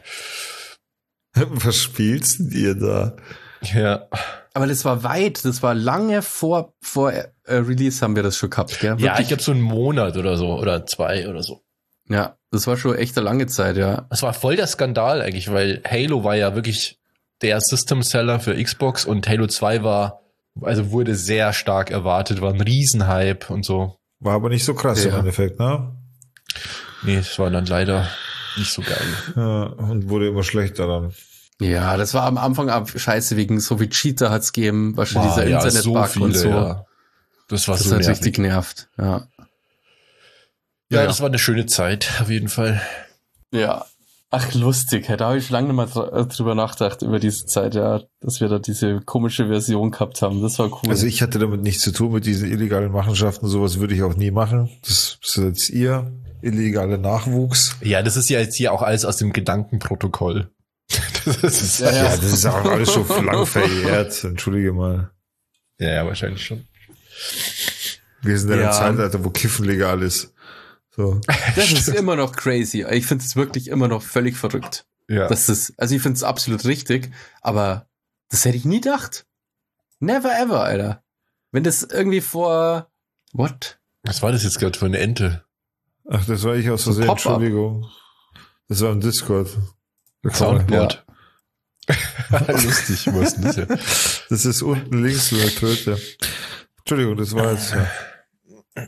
Was spielst denn ihr da? Ja. Aber das war weit, das war lange vor, vor äh, Release haben wir das schon gehabt, gell? Ja, Wirklich? ich glaube so einen Monat oder so oder zwei oder so. Ja, das war schon echt eine lange Zeit, ja. Das war voll der Skandal eigentlich, weil Halo war ja wirklich der System-Seller für Xbox und Halo zwei war, also wurde sehr stark erwartet, war ein Riesenhype und so. War aber nicht so krass Ja. im Endeffekt, ne? Nee, es war dann leider nicht so geil. Ja, und wurde immer schlechter dann. Ja, das war am Anfang ab scheiße, wegen so wie Cheater hat's gegeben, war schon Boah, dieser ja, Internet-Bug und so. ja. Das war Das so hat nervig. richtig genervt, ja. Ja, Ja. das war eine schöne Zeit, auf jeden Fall. Ja. Ach, lustig, da habe ich lange nicht mal dr- drüber nachgedacht, über diese Zeit, ja, dass wir da diese komische Version gehabt haben. Das war cool. Also ich hatte damit nichts zu tun mit diesen illegalen Machenschaften, sowas würde ich auch nie machen. Das ist jetzt ihr illegale Nachwuchs. Ja, das ist ja jetzt hier auch alles aus dem Gedankenprotokoll. Das ist, Ja, Ja, das ist auch alles schon lang verjährt. Entschuldige mal. ja, ja, wahrscheinlich schon. Wir sind in einem Ja. Zeitalter, wo Kiffen legal ist. So. Das ist immer noch crazy. Ich finde es wirklich immer noch völlig verrückt. Ja. Das ist, also ich finde es absolut richtig, aber das hätte ich nie gedacht. Never ever, Alter. Wenn das irgendwie vor, what? Was war das jetzt gerade für eine Ente? Ach, das war ich aus Versehen. Pop-up. Entschuldigung. Das war im Discord. Soundboard. Lustig, wo ist denn das jetzt? Das ist unten links in der Tröte. Entschuldigung, das war jetzt. Ja,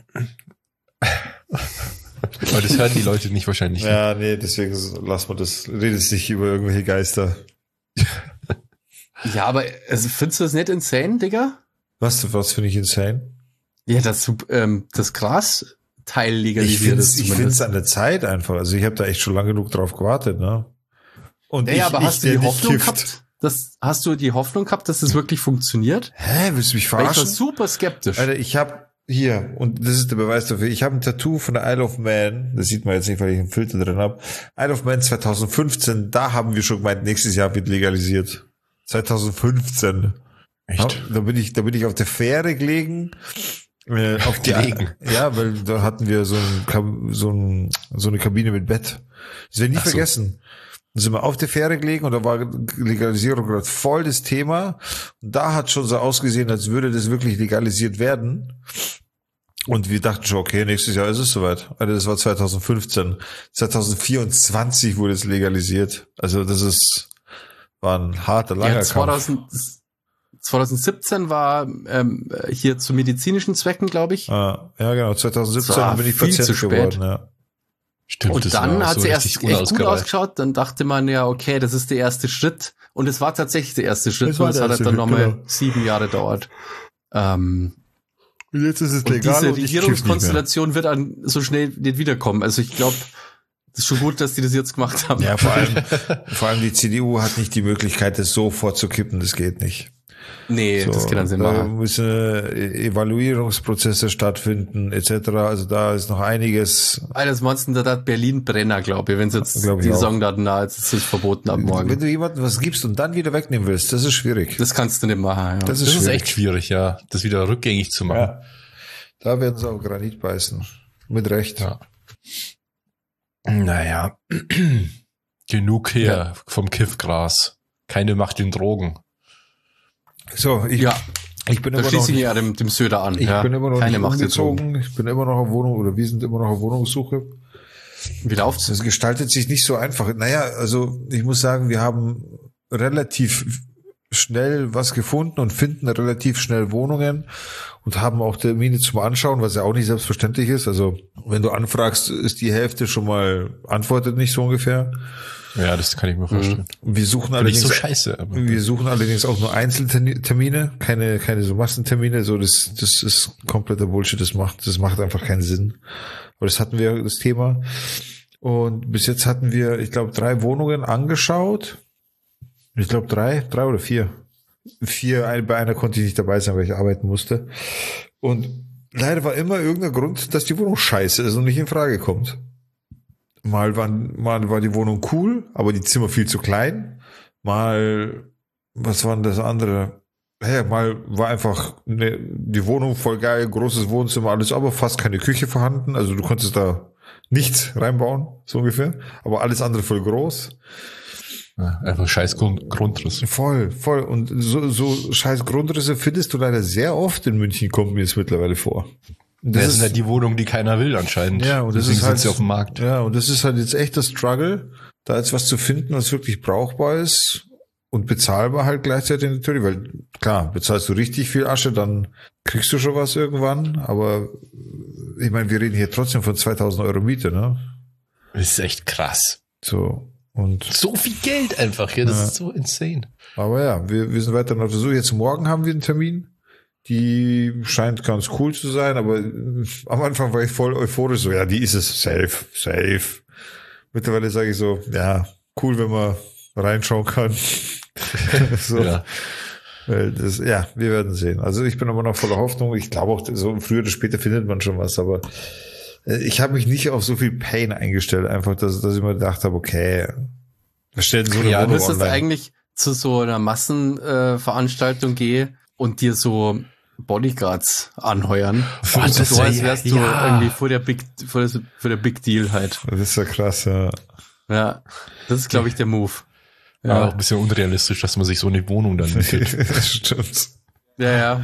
Aber das hören die Leute nicht wahrscheinlich. ja nee, deswegen lassen wir das. Redest nicht über irgendwelche Geister. Ja, aber also, findest du das nicht insane, Digga? Was, was finde ich insane? Ja, das, ähm, das Gras-Teil Ich legalisiert finde ist es ich zumindest. find's an der Zeit einfach. Also ich habe da echt schon lange genug drauf gewartet, ne? Und Ja, ich, ja, aber ich, hast du der die nicht Hoffnung kifft. gehabt, dass, hast du die Hoffnung gehabt, dass es wirklich funktioniert? Hä, willst du mich Weil ich war verarschen? super skeptisch. Alter, ich habe hier, und das ist der Beweis dafür, ich habe ein Tattoo von der Isle of Man, das sieht man jetzt nicht, weil ich einen Filter drin habe. Isle of Man zwanzig fünfzehn, da haben wir schon gemeint, nächstes Jahr wird legalisiert. zwanzig fünfzehn. Echt? Da bin ich, da bin ich auf der Fähre gelegen. Äh, auf die, Gelegen? Ja, weil da hatten wir so, ein, Kab- so, ein, so eine Kabine mit Bett. Das werde ich nie Ach so. vergessen. Dann sind wir auf der Fähre gelegen und da war Legalisierung gerade voll das Thema. Und da hat schon so ausgesehen, als würde das wirklich legalisiert werden. Und wir dachten schon, okay, nächstes Jahr ist es soweit. Also das war zwanzig fünfzehn. zwanzig vierundzwanzig wurde es legalisiert. Also das ist, war ein harter, langer Ja, Kampf. zwanzig zwanzig siebzehn war ähm, hier zu medizinischen Zwecken, glaube ich. Ah, ja, genau. zwanzig siebzehn war bin ich viel Patient zu spät. geworden, ja. Stimmt, Und das dann war hat so sie erst richtig echt gut unausgereift. ausgeschaut. Dann dachte man ja, okay, das ist der erste Schritt. Und es war tatsächlich der erste Schritt. Das war Und es der hat halt erste dann Schritt, nochmal genau. sieben Jahre dauert. Ähm, Und jetzt ist es und legal diese und ich kiff nicht mehr. Regierungskonstellation wird dann so schnell nicht wiederkommen. Also ich glaube, das ist schon gut, dass die das jetzt gemacht haben. Ja, vor allem, vor allem die C D U hat nicht die Möglichkeit, das so vorzukippen. Das geht nicht. Nee, So, das kann dann Sinn da machen. müssen Evaluierungsprozesse stattfinden, et cetera. Also da ist noch einiges. Alles Monster, da hat Berlin Brenner, glaube ich, wenn sie jetzt Glaub ich die auch. sagen, da na, jetzt ist es verboten ab Wenn morgen. du jemandem was gibst und dann wieder wegnehmen willst, das ist schwierig. Das kannst du nicht machen. Ja. Das Das ist schwierig. echt schwierig, ja, das wieder rückgängig zu machen. Ja. Da werden sie auf Granit beißen. Mit Recht. Ja. Naja, genug hier Ja. vom Kiffgras. Keine Macht in Drogen. So, ich, ja, ich bin da immer noch schließe ich nicht, mich ja dem, dem Söder an. ich ja. bin immer noch Keine nicht Macht in Drogen. umgezogen. Ich bin immer noch auf Wohnung oder wir sind immer noch auf Wohnungssuche. Wie läuft's? Das gestaltet sich nicht so einfach. Naja, also ich muss sagen, wir haben relativ schnell was gefunden und finden relativ schnell Wohnungen und haben auch Termine zum Anschauen, was ja auch nicht selbstverständlich ist. Also wenn du anfragst, ist die Hälfte schon mal, antwortet nicht so ungefähr. Ja, das kann ich mir vorstellen. Wir suchen Nicht allerdings so scheiße. Aber Wir suchen allerdings auch nur Einzeltermine, keine, keine so Massentermine, so das, das ist kompletter Bullshit, das macht, das macht einfach keinen Sinn. Aber das hatten wir, das Thema. Und bis jetzt hatten wir, ich glaube, drei Wohnungen angeschaut. Ich glaube, drei, drei oder vier. Vier, ein- bei einer konnte ich nicht dabei sein, weil ich arbeiten musste. Und leider war immer irgendein Grund, dass die Wohnung scheiße ist und nicht in Frage kommt. Mal war, mal war die Wohnung cool, aber die Zimmer viel zu klein. Mal, was war denn das andere? Hey, mal war einfach ne, die Wohnung voll geil, großes Wohnzimmer, alles, aber fast keine Küche vorhanden. Also du konntest da nichts reinbauen, so ungefähr. Aber alles andere voll groß. ja, einfach scheiß Grund, Grundriss. Voll, voll. Und so, so scheiß Grundrisse findest du leider sehr oft in München, kommt mir jetzt mittlerweile vor. Das, das sind ja die Wohnungen, die keiner will anscheinend. Ja, und das deswegen ist halt, sind sie auf dem Markt. Ja, und das ist halt jetzt echt das Struggle, da jetzt was zu finden, was wirklich brauchbar ist und bezahlbar halt gleichzeitig natürlich, weil klar, bezahlst du richtig viel Asche, dann kriegst du schon was irgendwann, aber ich meine, wir reden hier trotzdem von zweitausend Euro Miete, ne? Das ist echt krass. So, und, So viel Geld einfach, ja, das Ja. ist so insane. aber ja, wir, wir sind weiter auf der Suche. Jetzt morgen haben wir einen Termin. Die scheint ganz cool zu sein, aber am Anfang war ich voll euphorisch, so, ja, die ist es, safe, safe. Mittlerweile sage ich so, ja, cool, wenn man reinschauen kann. so, Ja. weil das, ja, wir werden sehen. Also ich bin immer noch voller Hoffnung. Ich glaube auch, so früher oder später findet man schon was, aber äh, ich habe mich nicht auf so viel Pain eingestellt, einfach, dass, dass ich mir gedacht habe, okay, wir stellen so eine Ja, du Wohnung müsstest online. eigentlich zu so einer Massenveranstaltung äh, Veranstaltung gehen und dir so Bodyguards anheuern. Boah, Und das so, als wär- wärst du ja. irgendwie vor der Big, vor der, vor der Big Deal halt. Das ist ja krass, ja. Ja, das ist, glaube ich, der Move. Ja. Ja, Auch ein bisschen unrealistisch, dass man sich so eine Wohnung dann mietet. das stimmt. ja. ja.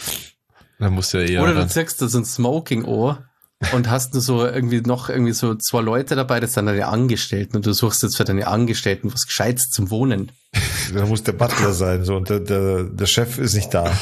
Dann muss ja eher. Oder du dann, zeigst da so ein Smoking-Ohr und hast nur so irgendwie noch irgendwie so zwei Leute dabei, das sind deine Angestellten und du suchst jetzt für deine Angestellten was Gescheites zum Wohnen. Da muss der Butler sein, so, und der, der, der Chef ist nicht da.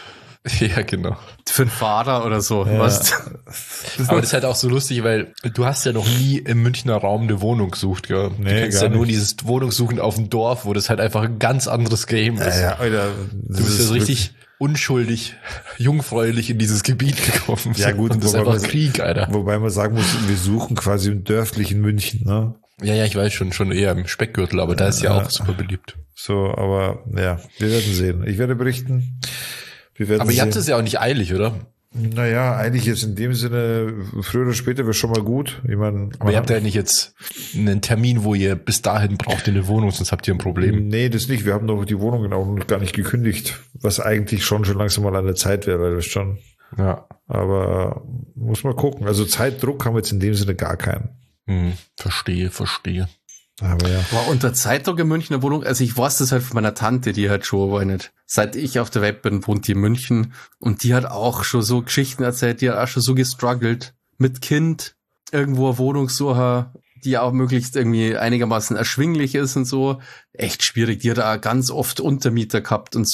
ja, genau. Für einen Fahrer oder so. Ja. Was? Aber das ist halt auch so lustig, weil du hast ja noch nie im Münchner Raum eine Wohnung gesucht, gell? Du Nee, kennst gar ja nur nicht. dieses Wohnungssuchen auf dem Dorf, wo das halt einfach ein ganz anderes Game ist. Ja, ja, Alter, Du bist ja so richtig unschuldig, jungfräulich in dieses Gebiet gekommen. Ja, gut, und das ist wobei einfach man- Krieg, Alter. Wobei man sagen muss, wir suchen quasi im dörflichen München, ne? Ja, ja, ich weiß schon, schon eher im Speckgürtel, aber da ist ja auch super beliebt. So, aber ja, wir werden sehen. Ich werde berichten. Wir werden Aber ihr sehen. habt es ja auch nicht eilig, oder? Naja, eigentlich ist in dem Sinne, früher oder später wäre schon mal gut. Ich meine, Aber ihr habt ja nicht jetzt einen Termin, wo ihr bis dahin braucht ihr eine Wohnung, sonst habt ihr ein Problem. Nee, das nicht. Wir haben doch die Wohnungen auch noch gar nicht gekündigt, was eigentlich schon schon langsam mal an der Zeit wäre, weil wir schon. Ja. Aber muss mal gucken. Also Zeitdruck haben wir jetzt in dem Sinne gar keinen. Hm, verstehe, verstehe. Aber ja. War unter Zeitdruck in München eine Wohnung, also ich weiß das halt von meiner Tante, die halt schon, weiß nicht, seit ich auf der Welt bin, wohnt die in München und die hat auch schon so Geschichten erzählt, die hat auch schon so gestruggelt mit Kind, irgendwo eine Wohnung suchen, die auch möglichst irgendwie einigermaßen erschwinglich ist und so. Echt schwierig, die hat auch ganz oft Untermieter gehabt und so.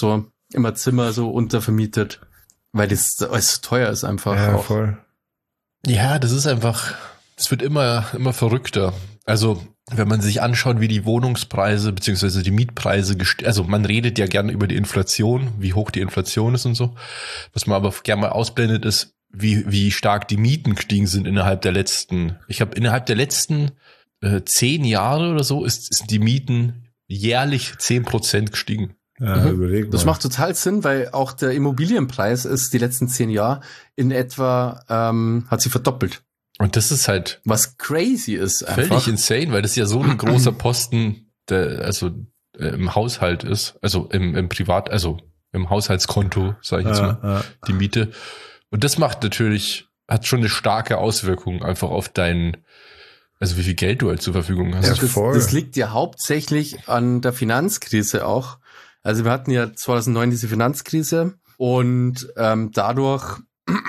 immer Zimmer so untervermietet, weil das alles teuer ist einfach. Ja, auch. voll. Ja, das ist einfach, es wird immer, immer verrückter. Also, wenn man sich anschaut, wie die Wohnungspreise beziehungsweise die Mietpreise gestiegen, also man redet ja gerne über die Inflation, wie hoch die Inflation ist und so. Was man aber gerne mal ausblendet ist, wie, wie stark die Mieten gestiegen sind innerhalb der letzten, ich habe innerhalb der letzten äh, zehn Jahre oder so ist, ist die Mieten jährlich zehn Prozent gestiegen. Ja, Mhm. überleg mal. Das macht total Sinn, weil auch der Immobilienpreis ist die letzten zehn Jahre in etwa, ähm, hat sich verdoppelt. Und das ist halt Was crazy ist einfach. völlig insane, weil das ja so ein großer Posten, der also äh, im Haushalt ist, also im, im Privat, also im Haushaltskonto, sage ich jetzt mal, ja, ja. die Miete. Und das macht natürlich, hat schon eine starke Auswirkung einfach auf dein, also wie viel Geld du halt zur Verfügung hast. Ja, das, voll. das liegt ja hauptsächlich an der Finanzkrise auch. Also wir hatten ja zweitausendneun diese Finanzkrise und ähm, dadurch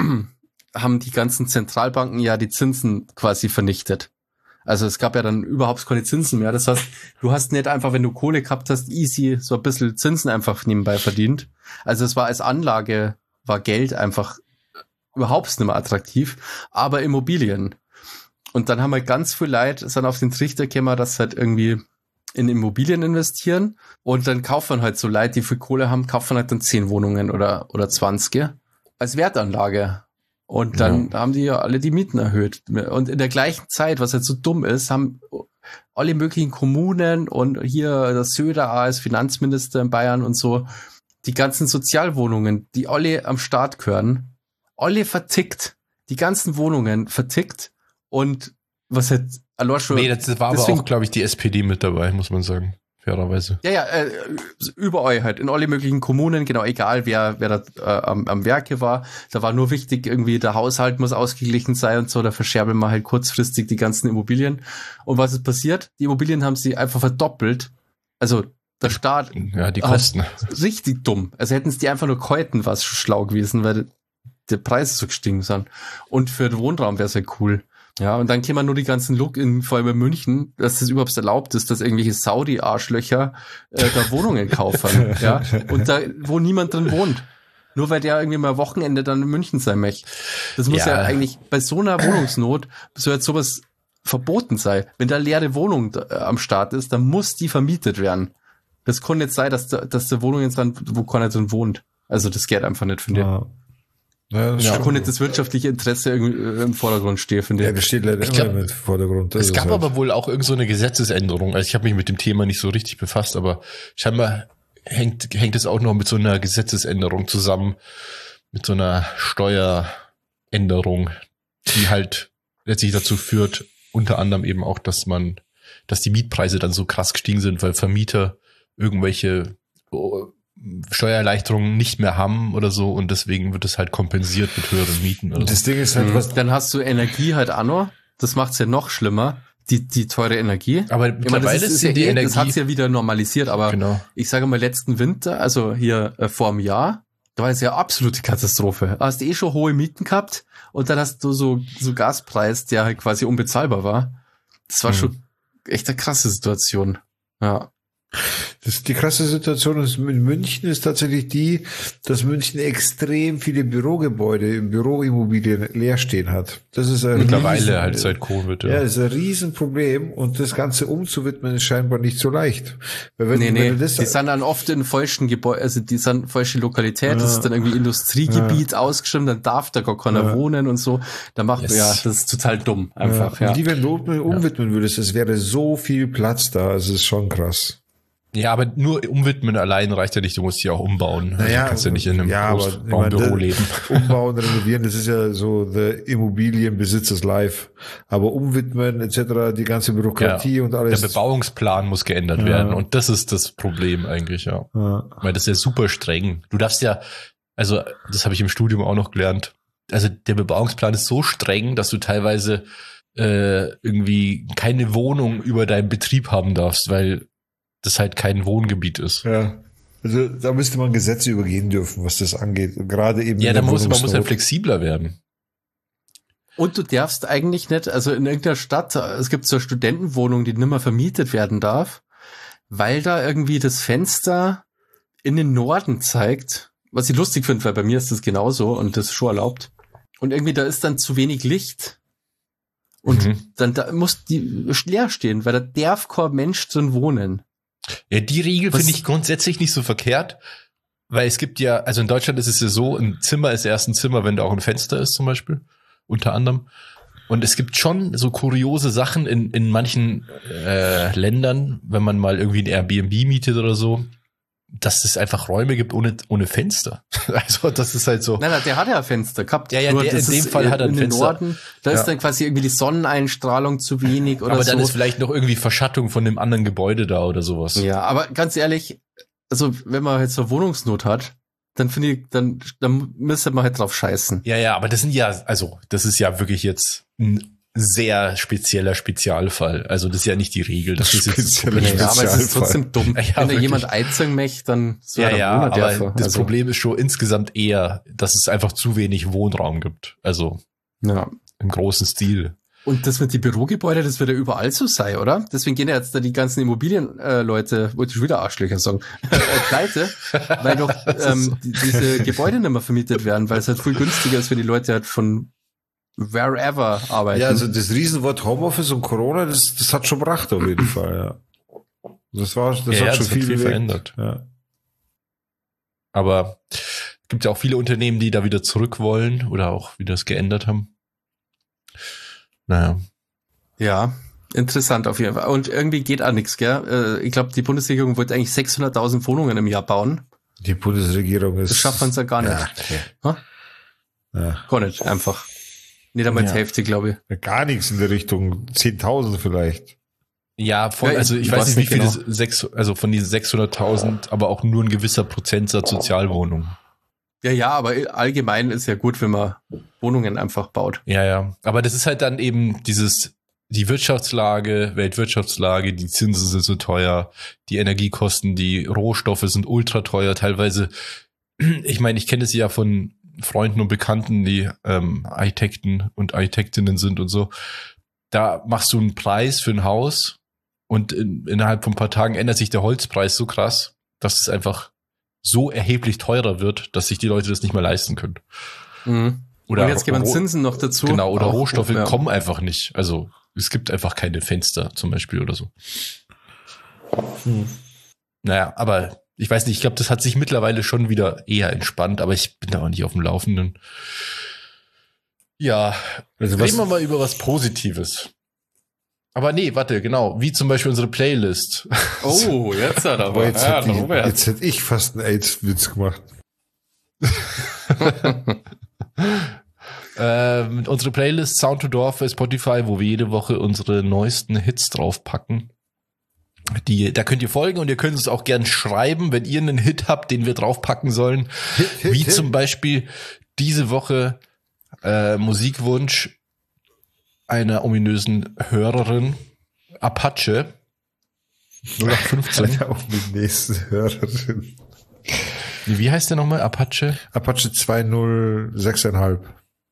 haben die ganzen Zentralbanken ja die Zinsen quasi vernichtet. Also es gab ja dann überhaupt keine Zinsen mehr. Das heißt, du hast nicht einfach, wenn du Kohle gehabt hast, easy so ein bisschen Zinsen einfach nebenbei verdient. Also es war als Anlage, war Geld einfach überhaupt nicht mehr attraktiv, aber Immobilien. Und dann haben halt ganz viele Leute sind auf den Trichter gekommen, dass halt irgendwie in Immobilien investieren und dann kaufen halt so Leute, die viel Kohle haben, kaufen halt dann zehn Wohnungen oder, oder zwanzig als Wertanlage. Und dann ja. haben die ja alle die Mieten erhöht. Und in der gleichen Zeit, was halt so dumm ist, haben alle möglichen Kommunen und hier der Söder als Finanzminister in Bayern und so, die ganzen Sozialwohnungen, die alle am Start gehören, alle vertickt, die ganzen Wohnungen vertickt und was halt allein schon... Nee, das war deswegen, aber auch, glaube ich, die S P D mit dabei, muss man sagen, fairerweise. Ja, ja, äh, überall halt, in alle möglichen Kommunen, genau, egal wer wer da äh, am, am Werke war, da war nur wichtig, irgendwie der Haushalt muss ausgeglichen sein und so, da verscherbeln wir halt kurzfristig die ganzen Immobilien. Und was ist passiert? Die Immobilien haben sie einfach verdoppelt, also der Staat... Ja, die Kosten. Richtig dumm, also hätten es die einfach nur gehalten, war es schon schlau gewesen, weil die Preise so gestiegen sind. Und für den Wohnraum wäre es ja cool. Ja, und dann kämen nur die ganzen Look in, vor allem in München, dass das überhaupt erlaubt ist, dass irgendwelche Saudi-Arschlöcher äh, da Wohnungen kaufen, ja, und da, wo niemand drin wohnt. Nur weil der irgendwie mal Wochenende dann in München sein möchte. Das muss ja, ja eigentlich, bei so einer Wohnungsnot, soll jetzt sowas verboten sein. Wenn da leere Wohnung da, äh, am Start ist, dann muss die vermietet werden. Das kann nicht sein, dass da, dass da Wohnungen sind, wo keiner drin wohnt. Also das geht einfach nicht, finde ich. Ja. Ja, da kann nicht das wirtschaftliche Interesse irgendwie im Vordergrund stehen, finde ich. Ja, das steht leider ich immer glaub, im Vordergrund. Das es gab halt. aber wohl auch irgend so eine Gesetzesänderung. Also ich habe mich mit dem Thema nicht so richtig befasst, aber scheinbar hängt hängt es auch noch mit so einer Gesetzesänderung zusammen, mit so einer Steueränderung, die halt letztlich dazu führt, unter anderem eben auch, dass man, dass die Mietpreise dann so krass gestiegen sind, weil Vermieter irgendwelche Steuererleichterungen nicht mehr haben oder so und deswegen wird es halt kompensiert mit höheren Mieten. Oder das so. Ding ist halt, mhm. was Dann hast du Energie halt auch noch. Das macht's ja noch schlimmer. Die, die teure Energie. Aber ich meine, mittlerweile das ist, ist ist ja die eh, Energie... Das hat's ja wieder normalisiert, aber genau. ich sage mal, letzten Winter, also hier äh, vor einem Jahr, da war es ja absolute Katastrophe. Du hast eh schon hohe Mieten gehabt und dann hast du so, so Gaspreis, der halt quasi unbezahlbar war. Das war hm. schon echt eine krasse Situation. Ja. Das, die krasse Situation in München ist tatsächlich die, dass München extrem viele Bürogebäude, Büroimmobilien leer stehen hat. Das ist ein mittlerweile riesen, halt seit Covid. Ja, das ist ein Riesenproblem und das Ganze umzuwidmen ist scheinbar nicht so leicht. Weil wenn, nee, nee, wenn das, die sind dann oft in falschen Gebäuden, also die sind falsche Lokalität, ja, das ist dann irgendwie Industriegebiet ja. ausgeschrieben, dann darf da gar keiner ja. wohnen und so. Da macht yes. ja, das ist total dumm einfach. Ja. Ja. Und die, wenn du umwidmen würdest, es wäre so viel Platz da, es ist schon krass. Ja, aber nur umwidmen allein reicht ja nicht, du musst die auch umbauen. Naja, du kannst ja nicht in einem ja, Großraumbüro leben. Umbauen, renovieren, das ist ja so the Immobilienbesitzers life. Aber umwidmen et cetera, die ganze Bürokratie ja, und alles. Der Bebauungsplan muss geändert ja. werden und das ist das Problem eigentlich, ja. ja. Weil das ist ja super streng. Du darfst ja, also das habe ich im Studium auch noch gelernt, also der Bebauungsplan ist so streng, dass du teilweise äh, irgendwie keine Wohnung über deinen Betrieb haben darfst, weil das halt kein Wohngebiet ist. Ja, also da müsste man Gesetze übergehen dürfen, was das angeht. Gerade eben. Ja, da muss man muss halt flexibler werden. Und du darfst eigentlich nicht, also in irgendeiner Stadt, es gibt so eine Studentenwohnung, die nicht mehr vermietet werden darf, weil da irgendwie das Fenster in den Norden zeigt, was ich lustig finde, weil bei mir ist das genauso und das ist schon erlaubt. Und irgendwie da ist dann zu wenig Licht. Und mhm. dann da muss die leer stehen, weil da darf kein Mensch drin wohnen. Ja, die Regel finde ich grundsätzlich nicht so verkehrt, weil es gibt ja, also in Deutschland ist es ja so, ein Zimmer ist erst ein Zimmer, wenn da auch ein Fenster ist zum Beispiel, unter anderem. Und es gibt schon so kuriose Sachen in, in manchen äh, Ländern, wenn man mal irgendwie ein Airbnb mietet oder so, dass es einfach Räume gibt ohne ohne Fenster. Also das ist halt so. Nein, nein, der hat ja ein Fenster gehabt. Ja, ja, der, in dem Fall hat er ein Fenster. Norden, da ja. ist dann quasi irgendwie die Sonneneinstrahlung zu wenig oder so. Aber dann ist vielleicht noch irgendwie Verschattung von dem anderen Gebäude da oder sowas. Ja, aber ganz ehrlich, also wenn man halt so Wohnungsnot hat, dann finde ich, dann, dann müsste man halt drauf scheißen. Ja, ja, aber das sind ja, also das ist ja wirklich jetzt ein sehr spezieller Spezialfall. Also das ist ja nicht die Regel. Das ist jetzt das ja, aber es ist trotzdem dumm. Ja, wenn da jemand einzeln möchte, dann so ja, ja, aber dafür. Das also. Problem ist schon insgesamt eher, dass es einfach zu wenig Wohnraum gibt. Also ja. im großen Stil. Und das mit die Bürogebäude, das wird ja überall so sein, oder? Deswegen gehen ja jetzt da die ganzen Immobilienleute, äh, wollte ich schon wieder Arschlöcher sagen, äh, pleite, weil doch ähm, so. die, diese Gebäude nicht mehr vermietet werden, weil es halt viel günstiger ist, wenn die Leute halt von wherever arbeiten. Ja, also das Riesenwort Homeoffice und Corona, das, das hat schon gebracht auf jeden Fall, ja. Das war, das ja, hat schon das viel, hat viel verändert. Ja. Aber es gibt ja auch viele Unternehmen, die da wieder zurück wollen oder auch wieder das geändert haben. Naja. Ja, interessant auf jeden Fall. Und irgendwie geht auch nichts, gell? Ich glaube, die Bundesregierung wollte eigentlich sechshunderttausend Wohnungen im Jahr bauen. Die Bundesregierung ist... Das schafft man es ja gar nicht. Ja, okay. ja. Gar nicht, einfach. Nicht einmal ja. die Hälfte, glaube ich. Ja, gar nichts in der Richtung. zehntausend vielleicht. Ja, von, ja, also ich, ich weiß nicht, wie viele, genau. sechs, also von diesen sechshunderttausend, aber auch nur ein gewisser Prozentsatz Sozialwohnungen. Ja, ja, aber allgemein ist ja gut, wenn man Wohnungen einfach baut. Ja, ja. Aber das ist halt dann eben dieses, die Wirtschaftslage, Weltwirtschaftslage, die Zinsen sind so teuer, die Energiekosten, die Rohstoffe sind ultra teuer, teilweise. Ich meine, ich kenne es ja von Freunden und Bekannten, die ähm, Architekten und Architektinnen sind und so. Da machst du einen Preis für ein Haus und in, innerhalb von ein paar Tagen ändert sich der Holzpreis so krass, dass es einfach so erheblich teurer wird, dass sich die Leute das nicht mehr leisten können. Mhm. Oder und jetzt geben Zinsen noch dazu. Genau, oder auch, Rohstoffe ja. kommen einfach nicht. Also es gibt einfach keine Fenster zum Beispiel oder so. Hm. Naja, aber ich weiß nicht, ich glaube, das hat sich mittlerweile schon wieder eher entspannt, aber ich bin da auch nicht auf dem Laufenden. Ja, also reden wir mal über was Positives. Aber nee, warte, genau, wie zum Beispiel unsere Playlist. Oh, jetzt hat er aber. Jetzt, ja, hätte ich, jetzt hätte ich fast einen AIDS-Witz gemacht. ähm, unsere Playlist Sound to Door für Spotify, wo wir jede Woche unsere neuesten Hits draufpacken. Die, da könnt ihr folgen und ihr könnt uns auch gern schreiben, wenn ihr einen Hit habt, den wir draufpacken sollen. Hit, Hit, wie Hit. Zum Beispiel diese Woche äh, Musikwunsch einer ominösen Hörerin, Apache null acht fünfzehn. Eine ominöse Hörerin. Wie heißt der nochmal? Apache? Apache zwei null sechs Komma fünf.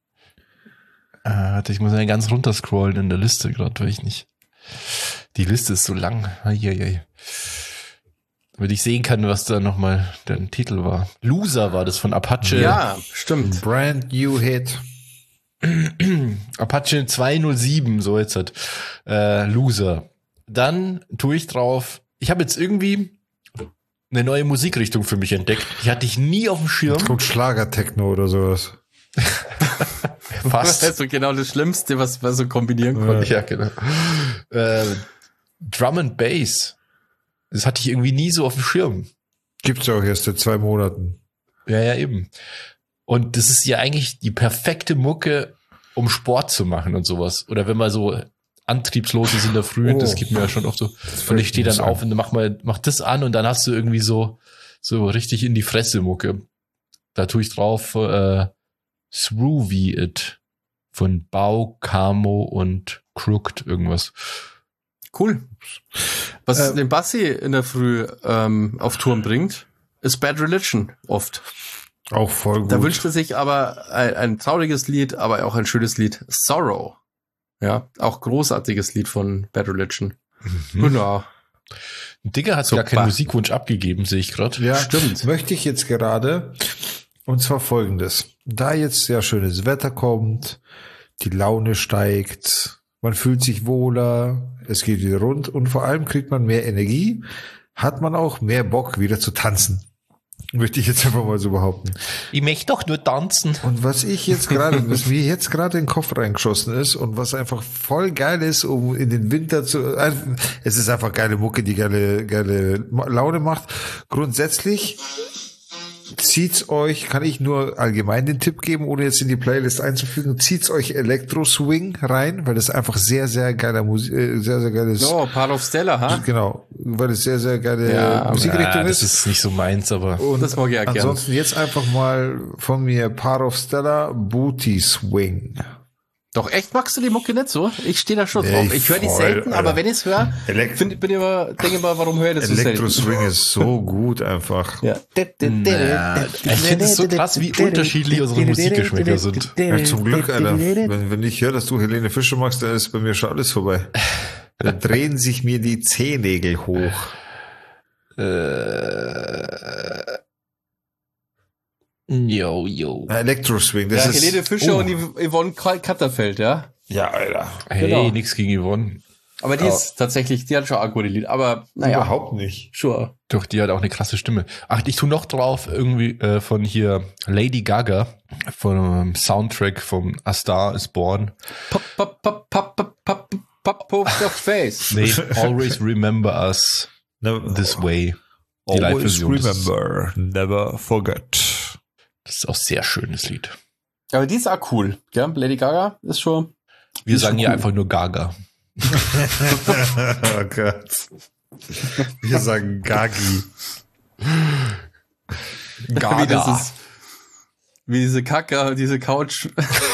Äh, ich muss ja ganz runter scrollen in der Liste gerade, weil ich nicht. Die Liste ist so lang. Eieiei. Damit ich sehen kann, was da nochmal der Titel war. Loser war das von Apache. Ja, stimmt. Brand new hit. Apache zwei null sieben, so jetzt hat. Äh, Loser. Dann tue ich drauf. Ich habe jetzt irgendwie eine neue Musikrichtung für mich entdeckt. Die hatte ich nie auf dem Schirm. Kommt Schlager-Techno oder sowas. Fast. Das ist so genau das Schlimmste, was man so kombinieren konnte. Ja, genau. Äh, Drum and Bass. Das hatte ich irgendwie nie so auf dem Schirm. Gibt's ja auch erst seit zwei Monaten. Ja, ja, eben. Und das ist ja eigentlich die perfekte Mucke, um Sport zu machen und sowas. Oder wenn man so antriebslos ist in der Früh, oh, das gibt mir ja schon oft so. Und ich stehe dann auf und mach mal, mach das an und dann hast du irgendwie so, so richtig in die Fresse Mucke. Da tue ich drauf, äh, Through Wie It von Bau, Camo und Crooked irgendwas. Cool. Was äh, den Bassi in der Früh ähm, auf Touren bringt, ist Bad Religion oft. Auch voll gut. Da wünscht er sich aber ein, ein trauriges Lied, aber auch ein schönes Lied. Sorrow. Ja, auch großartiges Lied von Bad Religion. Mhm. Genau. Digger hat gar keinen Musikwunsch abgegeben, sehe ich gerade. Ja, stimmt. Möchte ich jetzt gerade. Und zwar folgendes. Da jetzt sehr schönes Wetter kommt, die Laune steigt, man fühlt sich wohler, es geht wieder rund und vor allem kriegt man mehr Energie, hat man auch mehr Bock wieder zu tanzen. Möchte ich jetzt einfach mal so behaupten. Ich möchte doch nur tanzen. Und was ich jetzt gerade, was mir jetzt gerade in den Kopf reingeschossen ist und was einfach voll geil ist, um in den Winter zu, es ist einfach geile Mucke, die geile, geile Laune macht. Grundsätzlich zieht's euch, kann ich nur allgemein den Tipp geben, ohne jetzt in die Playlist einzufügen, zieht's euch Elektro-Swing rein, weil das einfach sehr, sehr geiler Musik, äh, sehr, sehr geiles. Oh, Part of Stella, ha? Genau, weil es sehr, sehr geile ja, Musikrichtung ja, ist. Das ist nicht so meins, aber. Und das mag ich ja gern. Ansonsten jetzt einfach mal von mir Part of Stella, Booty Swing. Doch, echt magst du die Mucke nicht so? Ich stehe da schon Nee, drauf. Ich höre die voll, selten, Alter. aber wenn ich es höre, find, bin ich immer, denke ich mal, warum höre ich das so selten? Elektro-Swing ist so gut einfach. Ja. Na, ich finde es so krass, wie unterschiedlich unsere Musikgeschmäcker sind. Ja, zum Glück, Alter. Wenn, wenn ich höre, dass du Helene Fischer magst, dann ist bei mir schon alles vorbei. Da drehen sich mir die Zehennägel hoch. Äh, yo, yo. Elektro-Swing, das Ja, ist... Helene Fischer oh. und Yvonne Katterfeld, ja. Ja, Alter. Hey, Genau. nix gegen Yvonne. Aber die Oh. ist tatsächlich, die hat schon ein gutes Lied, aber naja. Überhaupt nicht. Sure. Doch, die hat auch eine krasse Stimme. Ach, ich tu noch drauf irgendwie äh, von hier Lady Gaga, vom Soundtrack vom A Star is Born. Pop, pop, pop, pop, pop, pop, pop, pop, the face. Nee, Always Remember Us Never, This Way. Die always Live-Version. Das ist- remember, never forget. Das ist auch sehr schönes Lied. Aber die ist auch cool, gell? Lady Gaga ist schon. Wir Ist sagen schon hier cool. einfach nur Gaga. Oh Gott. Wir sagen Gagi. Wie das ist. Wie diese Kacke, diese Couch.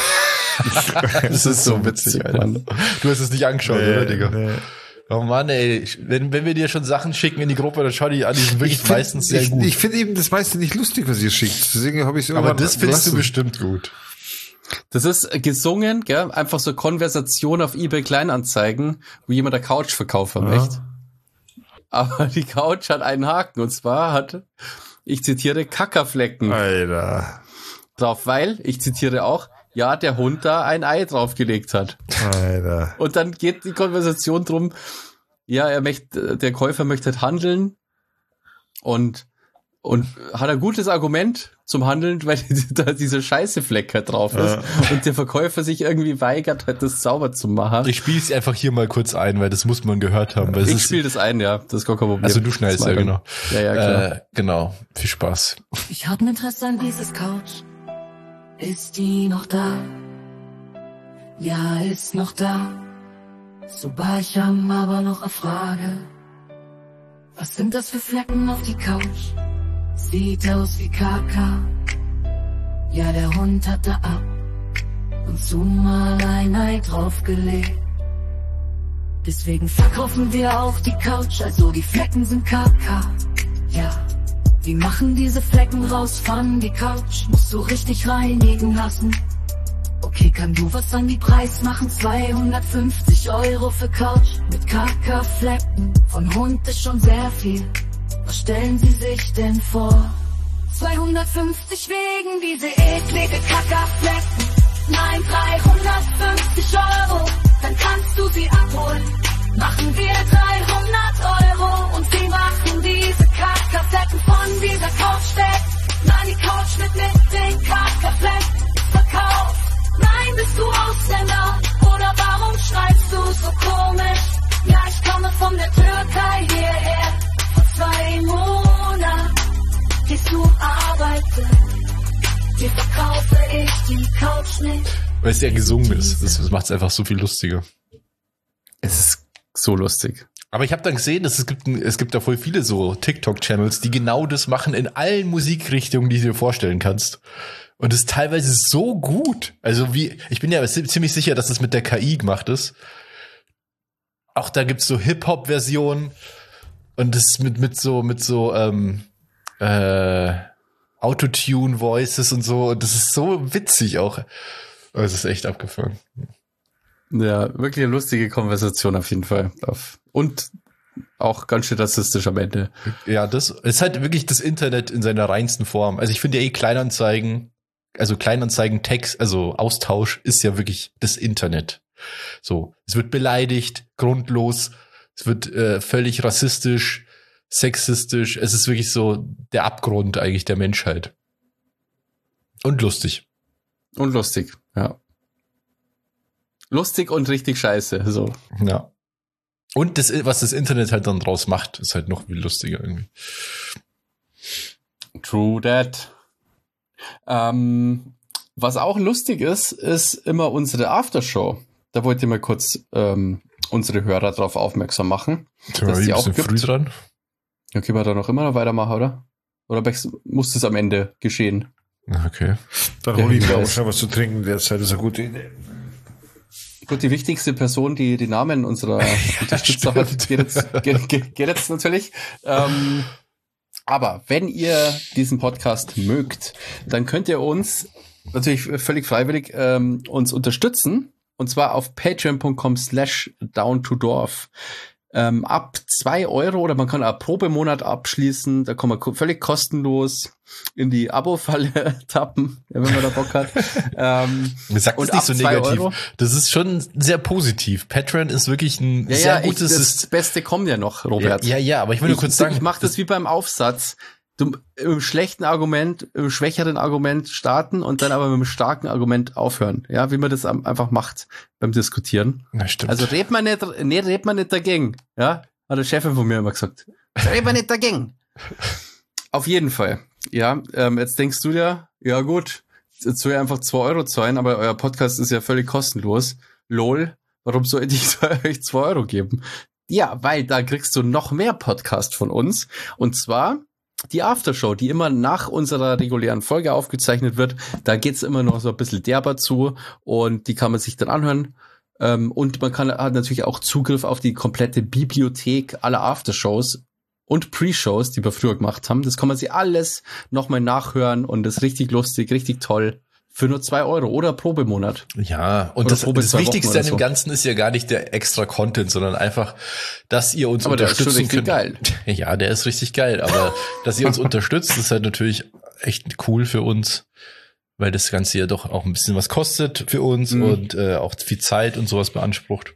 Das ist so witzig, Alter. Mann. Du hast es nicht angeschaut, Nee, oder, Digga? nee. Oh Mann, ey. Wenn, wenn wir dir schon Sachen schicken in die Gruppe, dann schau die an, die sind wirklich find- meistens sehr ich, gut. Ich finde eben das meiste nicht lustig, was ihr schickt. Deswegen habe ich es Aber das findest du gelassen. bestimmt gut. Das ist gesungen, gell? Einfach so Konversation auf eBay Kleinanzeigen, wo jemand eine Couch verkaufen Ja. möchte. Aber die Couch hat einen Haken und zwar hat, ich zitiere, Kackerflecken Alter. drauf, weil, ich zitiere auch, ja, der Hund da ein Ei draufgelegt hat. Alter. Und dann geht die Konversation drum, ja, er möchte, der Käufer möchte halt handeln und, und hat ein gutes Argument zum Handeln, weil da dieser scheiße Fleck halt drauf ist Ja. und der Verkäufer sich irgendwie weigert, halt das sauber zu machen. Ich spiele es einfach hier mal kurz ein, weil das muss man gehört haben. Weil es Ich ist, spiele das ein, ja, das ist gar kein Problem. also du schneidest Das ja, mag ich. genau. Ja, ja, klar. Äh, genau. Viel Spaß. Ich hab ein Interesse an dieses Couch. Ist die noch da? Ja, ist noch da. Super, ich hab aber noch eine Frage. Was sind das für Flecken auf die Couch? Sieht aus wie Kaka. Ja, der Hund hat da ab und zu mal ein Ei draufgelegt. Deswegen verkaufen wir auch die Couch, also die Flecken sind Kaka. Ja. Wir machen diese Flecken raus von die Couch, musst du richtig reinigen lassen. Okay, kann du was an die Preis machen? zweihundertfünfzig Euro für Couch mit Kaka-Flecken. Von Hund ist schon sehr viel. Was stellen Sie sich denn vor? zweihundertfünfzig wegen diese eklige Kaka-Flecken. Nein, dreihundertfünfzig Euro, dann kannst du sie abholen. Machen wir dreihundert Euro und sie machen diese Kaka-Flecken von dieser Couch weg. Nein, die Couch wird mit den Kaka-Flecken verkauft. Nein, bist du Ausländer oder warum schreibst du so komisch? Ja, ich komme von der Türkei hierher. Vor zwei Monaten gehst du arbeiten. Dir verkaufe ich die Couch nicht. Weil es ja gesungen ist. Das, das macht es einfach so viel lustiger. Es ist so lustig. Aber ich habe dann gesehen, dass es gibt, ein, es gibt da voll viele so TikTok-Channels, die genau das machen in allen Musikrichtungen, die du dir vorstellen kannst. Und es ist teilweise so gut. Also wie, ich bin ja ziemlich sicher, dass das mit der K I gemacht ist. Auch da gibt's so Hip-Hop-Versionen und das mit, mit so, mit so, ähm, äh, Autotune-Voices und so. Und das ist so witzig auch. Es ist echt abgefahren. Ja, wirklich eine lustige Konversation auf jeden Fall. Und auch ganz schön rassistisch am Ende. Ja, das ist halt wirklich das Internet in seiner reinsten Form. Also ich finde ja eh Kleinanzeigen, also Kleinanzeigen, Text, also Austausch ist ja wirklich das Internet. So, es wird beleidigt, grundlos, es wird äh, völlig rassistisch, sexistisch. Es ist wirklich so der Abgrund eigentlich der Menschheit. Und lustig. Und lustig, ja. Lustig und richtig scheiße, so. Ja. Und das, was das Internet halt dann draus macht, ist halt noch viel lustiger irgendwie. True that. Ähm, was auch lustig ist, ist immer unsere Aftershow. Da wollte ich mal kurz ähm, unsere Hörer drauf aufmerksam machen. Sind wir die ein auch bisschen gibt. früh dran? Okay, wir da noch immer noch weitermachen, oder? Oder muss das am Ende geschehen? Okay. Dann hol ich mir auch schnell was zu trinken. Derzeit ist eine gute Idee. Gut, die wichtigste Person, die die Namen unserer Unterstützer ja, hat, geht jetzt, geht, geht, geht jetzt natürlich. Ähm, aber wenn ihr diesen Podcast mögt, dann könnt ihr uns natürlich völlig freiwillig ähm, uns unterstützen. Und zwar auf patreon.com slash down to dorf. Ähm, ab zwei Euro oder man kann auch Probemonat abschließen. Da kann man ko- völlig kostenlos in die Abo-Falle tappen, wenn man da Bock hat. ähm, Sag das nicht so negativ. Euro. Das ist schon sehr positiv. Patreon ist wirklich ein ja, sehr ja, gutes ich, das System. Beste kommt ja noch, Robert. Ja, ja, ja, aber ich will nur ich, kurz sagen. Ich mache das, das wie beim Aufsatz. Du im schlechten Argument, im schwächeren Argument starten und dann aber mit einem starken Argument aufhören. Ja, wie man das einfach macht beim Diskutieren. Na, stimmt. Also redet man nicht, nee, redet man nicht dagegen. Ja, hat der Chefin von mir immer gesagt. Redet man nicht dagegen. Auf jeden Fall. Ja, ähm, jetzt denkst du dir, ja gut, jetzt soll ich einfach zwei Euro zahlen, aber euer Podcast ist ja völlig kostenlos. Lol, warum soll ich euch zwei Euro geben? Ja, weil da kriegst du noch mehr Podcast von uns. Und zwar die Aftershow, die immer nach unserer regulären Folge aufgezeichnet wird. Da geht's immer noch so ein bisschen derber zu und die kann man sich dann anhören. Ähm, und man kann hat natürlich auch Zugriff auf die komplette Bibliothek aller Aftershows und Pre-Shows, die wir früher gemacht haben. Das kann man sich alles nochmal nachhören und das ist richtig lustig, richtig toll. Für nur zwei Euro oder Probemonat. Ja, und das, das Wichtigste an dem so. Ganzen ist ja gar nicht der extra Content, sondern einfach, dass ihr uns aber unterstützen könnt. Der ist schon richtig geil. Ja, der ist richtig geil, aber dass ihr uns unterstützt, ist halt natürlich echt cool für uns, weil das Ganze ja doch auch ein bisschen was kostet für uns mhm. und äh, auch viel Zeit und sowas beansprucht.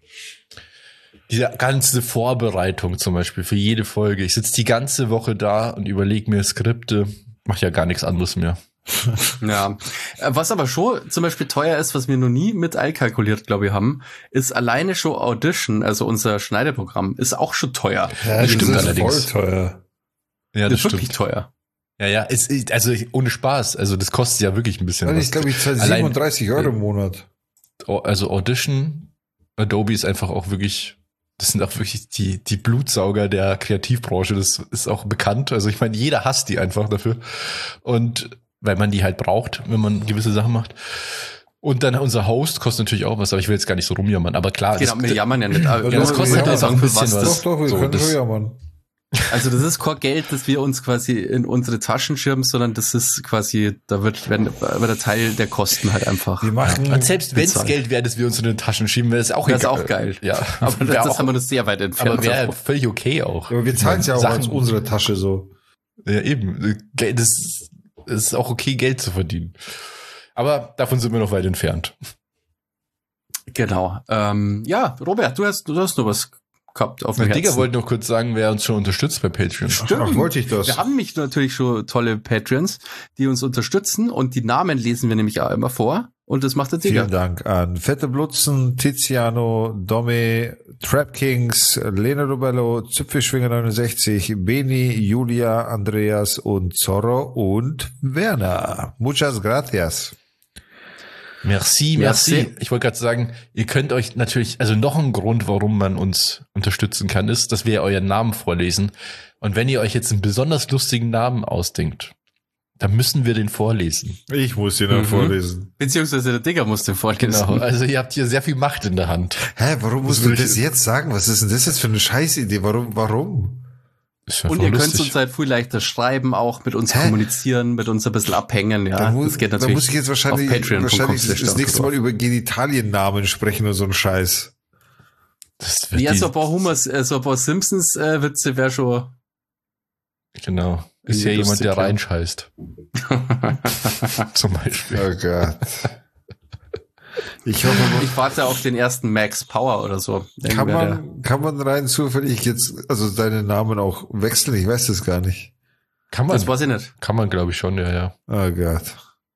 Diese ganze Vorbereitung zum Beispiel für jede Folge. Ich sitze die ganze Woche da und überlege mir Skripte, mach ja gar nichts anderes mehr. Ja, was aber schon zum Beispiel teuer ist, was wir noch nie mit einkalkuliert, glaube ich, haben, ist alleine schon Audition, also unser Schneideprogramm, ist auch schon teuer. Ja, das stimmt allerdings. Voll teuer. Ja, das, das ist wirklich teuer. Ja, ja, es ist, also ohne Spaß, also das kostet ja wirklich ein bisschen also was. Ich glaube, ich zahle siebenunddreißig Euro im Monat. Also Audition, Adobe ist einfach auch wirklich, das sind auch wirklich die, die Blutsauger der Kreativbranche, das ist auch bekannt. Also ich meine, jeder hasst die einfach dafür. Und weil man die halt braucht, wenn man gewisse Sachen macht. Und dann unser Host kostet natürlich auch was, aber ich will jetzt gar nicht so rumjammern. Aber klar, genau, das, wir jammern ja nicht. Ja, das kostet ja auch ein bisschen was. Doch, doch, wir so, können das, schon jammern. Also das ist kein Geld, das wir uns quasi in unsere Taschen schirmen, sondern das ist quasi, da wird, werden, wird der Teil der Kosten halt einfach. Wir machen ja. Und selbst wenn es Geld wäre, das wir uns in den Taschen schieben, wäre es auch das egal. ist auch geil. Ja, aber das, das auch, haben wir das sehr weit entfernt. Aber wäre völlig okay auch. Aber wir zahlen es ja auch Sachen, aus unserer Tasche so. Ja, eben. Das ist auch okay, Geld zu verdienen. Aber davon sind wir noch weit entfernt. Genau. Ähm, ja, Robert, du hast, du hast noch was gehabt auf dem Herzen. Digga wollte noch kurz sagen, wer uns schon unterstützt bei Patreon. Stimmt. Ach, wollte ich das. Wir haben mich natürlich schon tolle Patreons, die uns unterstützen und die Namen lesen wir nämlich auch immer vor. Und das macht der Digga. Vielen Dank an Fette Blutzen, Tiziano, Domi, Trap Kings, Lena Robello, Zipfelschwinger neunundsechzig, Beni, Julia, Andreas und Zorro und Werner. Muchas gracias. Merci, merci, merci. Ich wollte gerade sagen, ihr könnt euch natürlich, also noch ein Grund, warum man uns unterstützen kann, ist, dass wir euren Namen vorlesen. Und wenn ihr euch jetzt einen besonders lustigen Namen ausdenkt, dann müssen wir den vorlesen. Ich muss den dann mhm. vorlesen. Beziehungsweise der Digger muss den vorlesen. Genau, also ihr habt hier sehr viel Macht in der Hand. Hä, warum musst du das jetzt sagen? Was ist denn das jetzt für eine Scheißidee? Warum, warum? Und ihr lustig. Könnt uns halt viel leichter schreiben, auch mit uns Hä? kommunizieren, mit uns ein bisschen abhängen, ja. Da muss, das geht natürlich da muss ich jetzt wahrscheinlich, wahrscheinlich das nächste Mal über Genitaliennamen sprechen oder so ein Scheiß. Das wird Ja, die, so ein paar Humor, äh, so ein paar Simpsons-Witze wäre schon. Genau. Ist ja Irgendwie jemand, der lustig, ja. reinscheißt. Zum Beispiel. Oh Gott. Ich hoffe, Ich warte auf den ersten Max Power oder so. kann Irgendwer, der- man, kann man rein zufällig jetzt, also deine Namen auch wechseln? Ich weiß das gar nicht. Kann man, Das weiß ich nicht. kann man, glaube ich, schon, ja, ja. Oh Gott.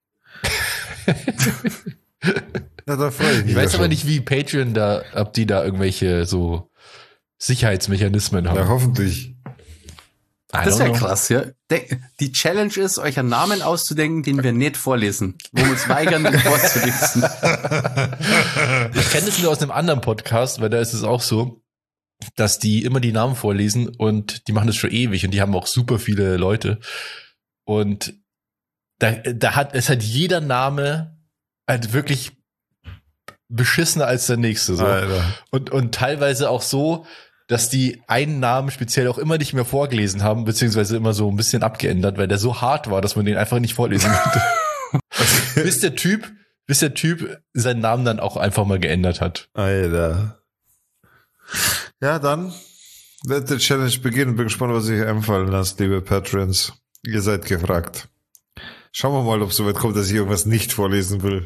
Na, da freue ich mich. Ich weiß ja aber schon. nicht, wie Patreon da, ob die da irgendwelche so Sicherheitsmechanismen haben. Ja, hoffentlich. I Das don't wäre know. krass, ja. De- Die Challenge ist, euch einen Namen auszudenken, den wir nicht vorlesen. Wo wir uns weigern, den vorzulesen. Ich kenne das nur aus einem anderen Podcast, weil da ist es auch so, dass die immer die Namen vorlesen und die machen das schon ewig und die haben auch super viele Leute. Und da, da hat, es hat jeder Name halt wirklich beschissener als der nächste, so. Alter. Und, und teilweise auch so, dass die einen Namen speziell auch immer nicht mehr vorgelesen haben, beziehungsweise immer so ein bisschen abgeändert, weil der so hart war, dass man den einfach nicht vorlesen konnte. bis der Typ, bis der Typ seinen Namen dann auch einfach mal geändert hat. Alter. Ja, dann wird die Challenge beginnen. Bin gespannt, was sich einfallen lasst, liebe Patrons. Ihr seid gefragt. Schauen wir mal, ob es so weit kommt, dass ich irgendwas nicht vorlesen will.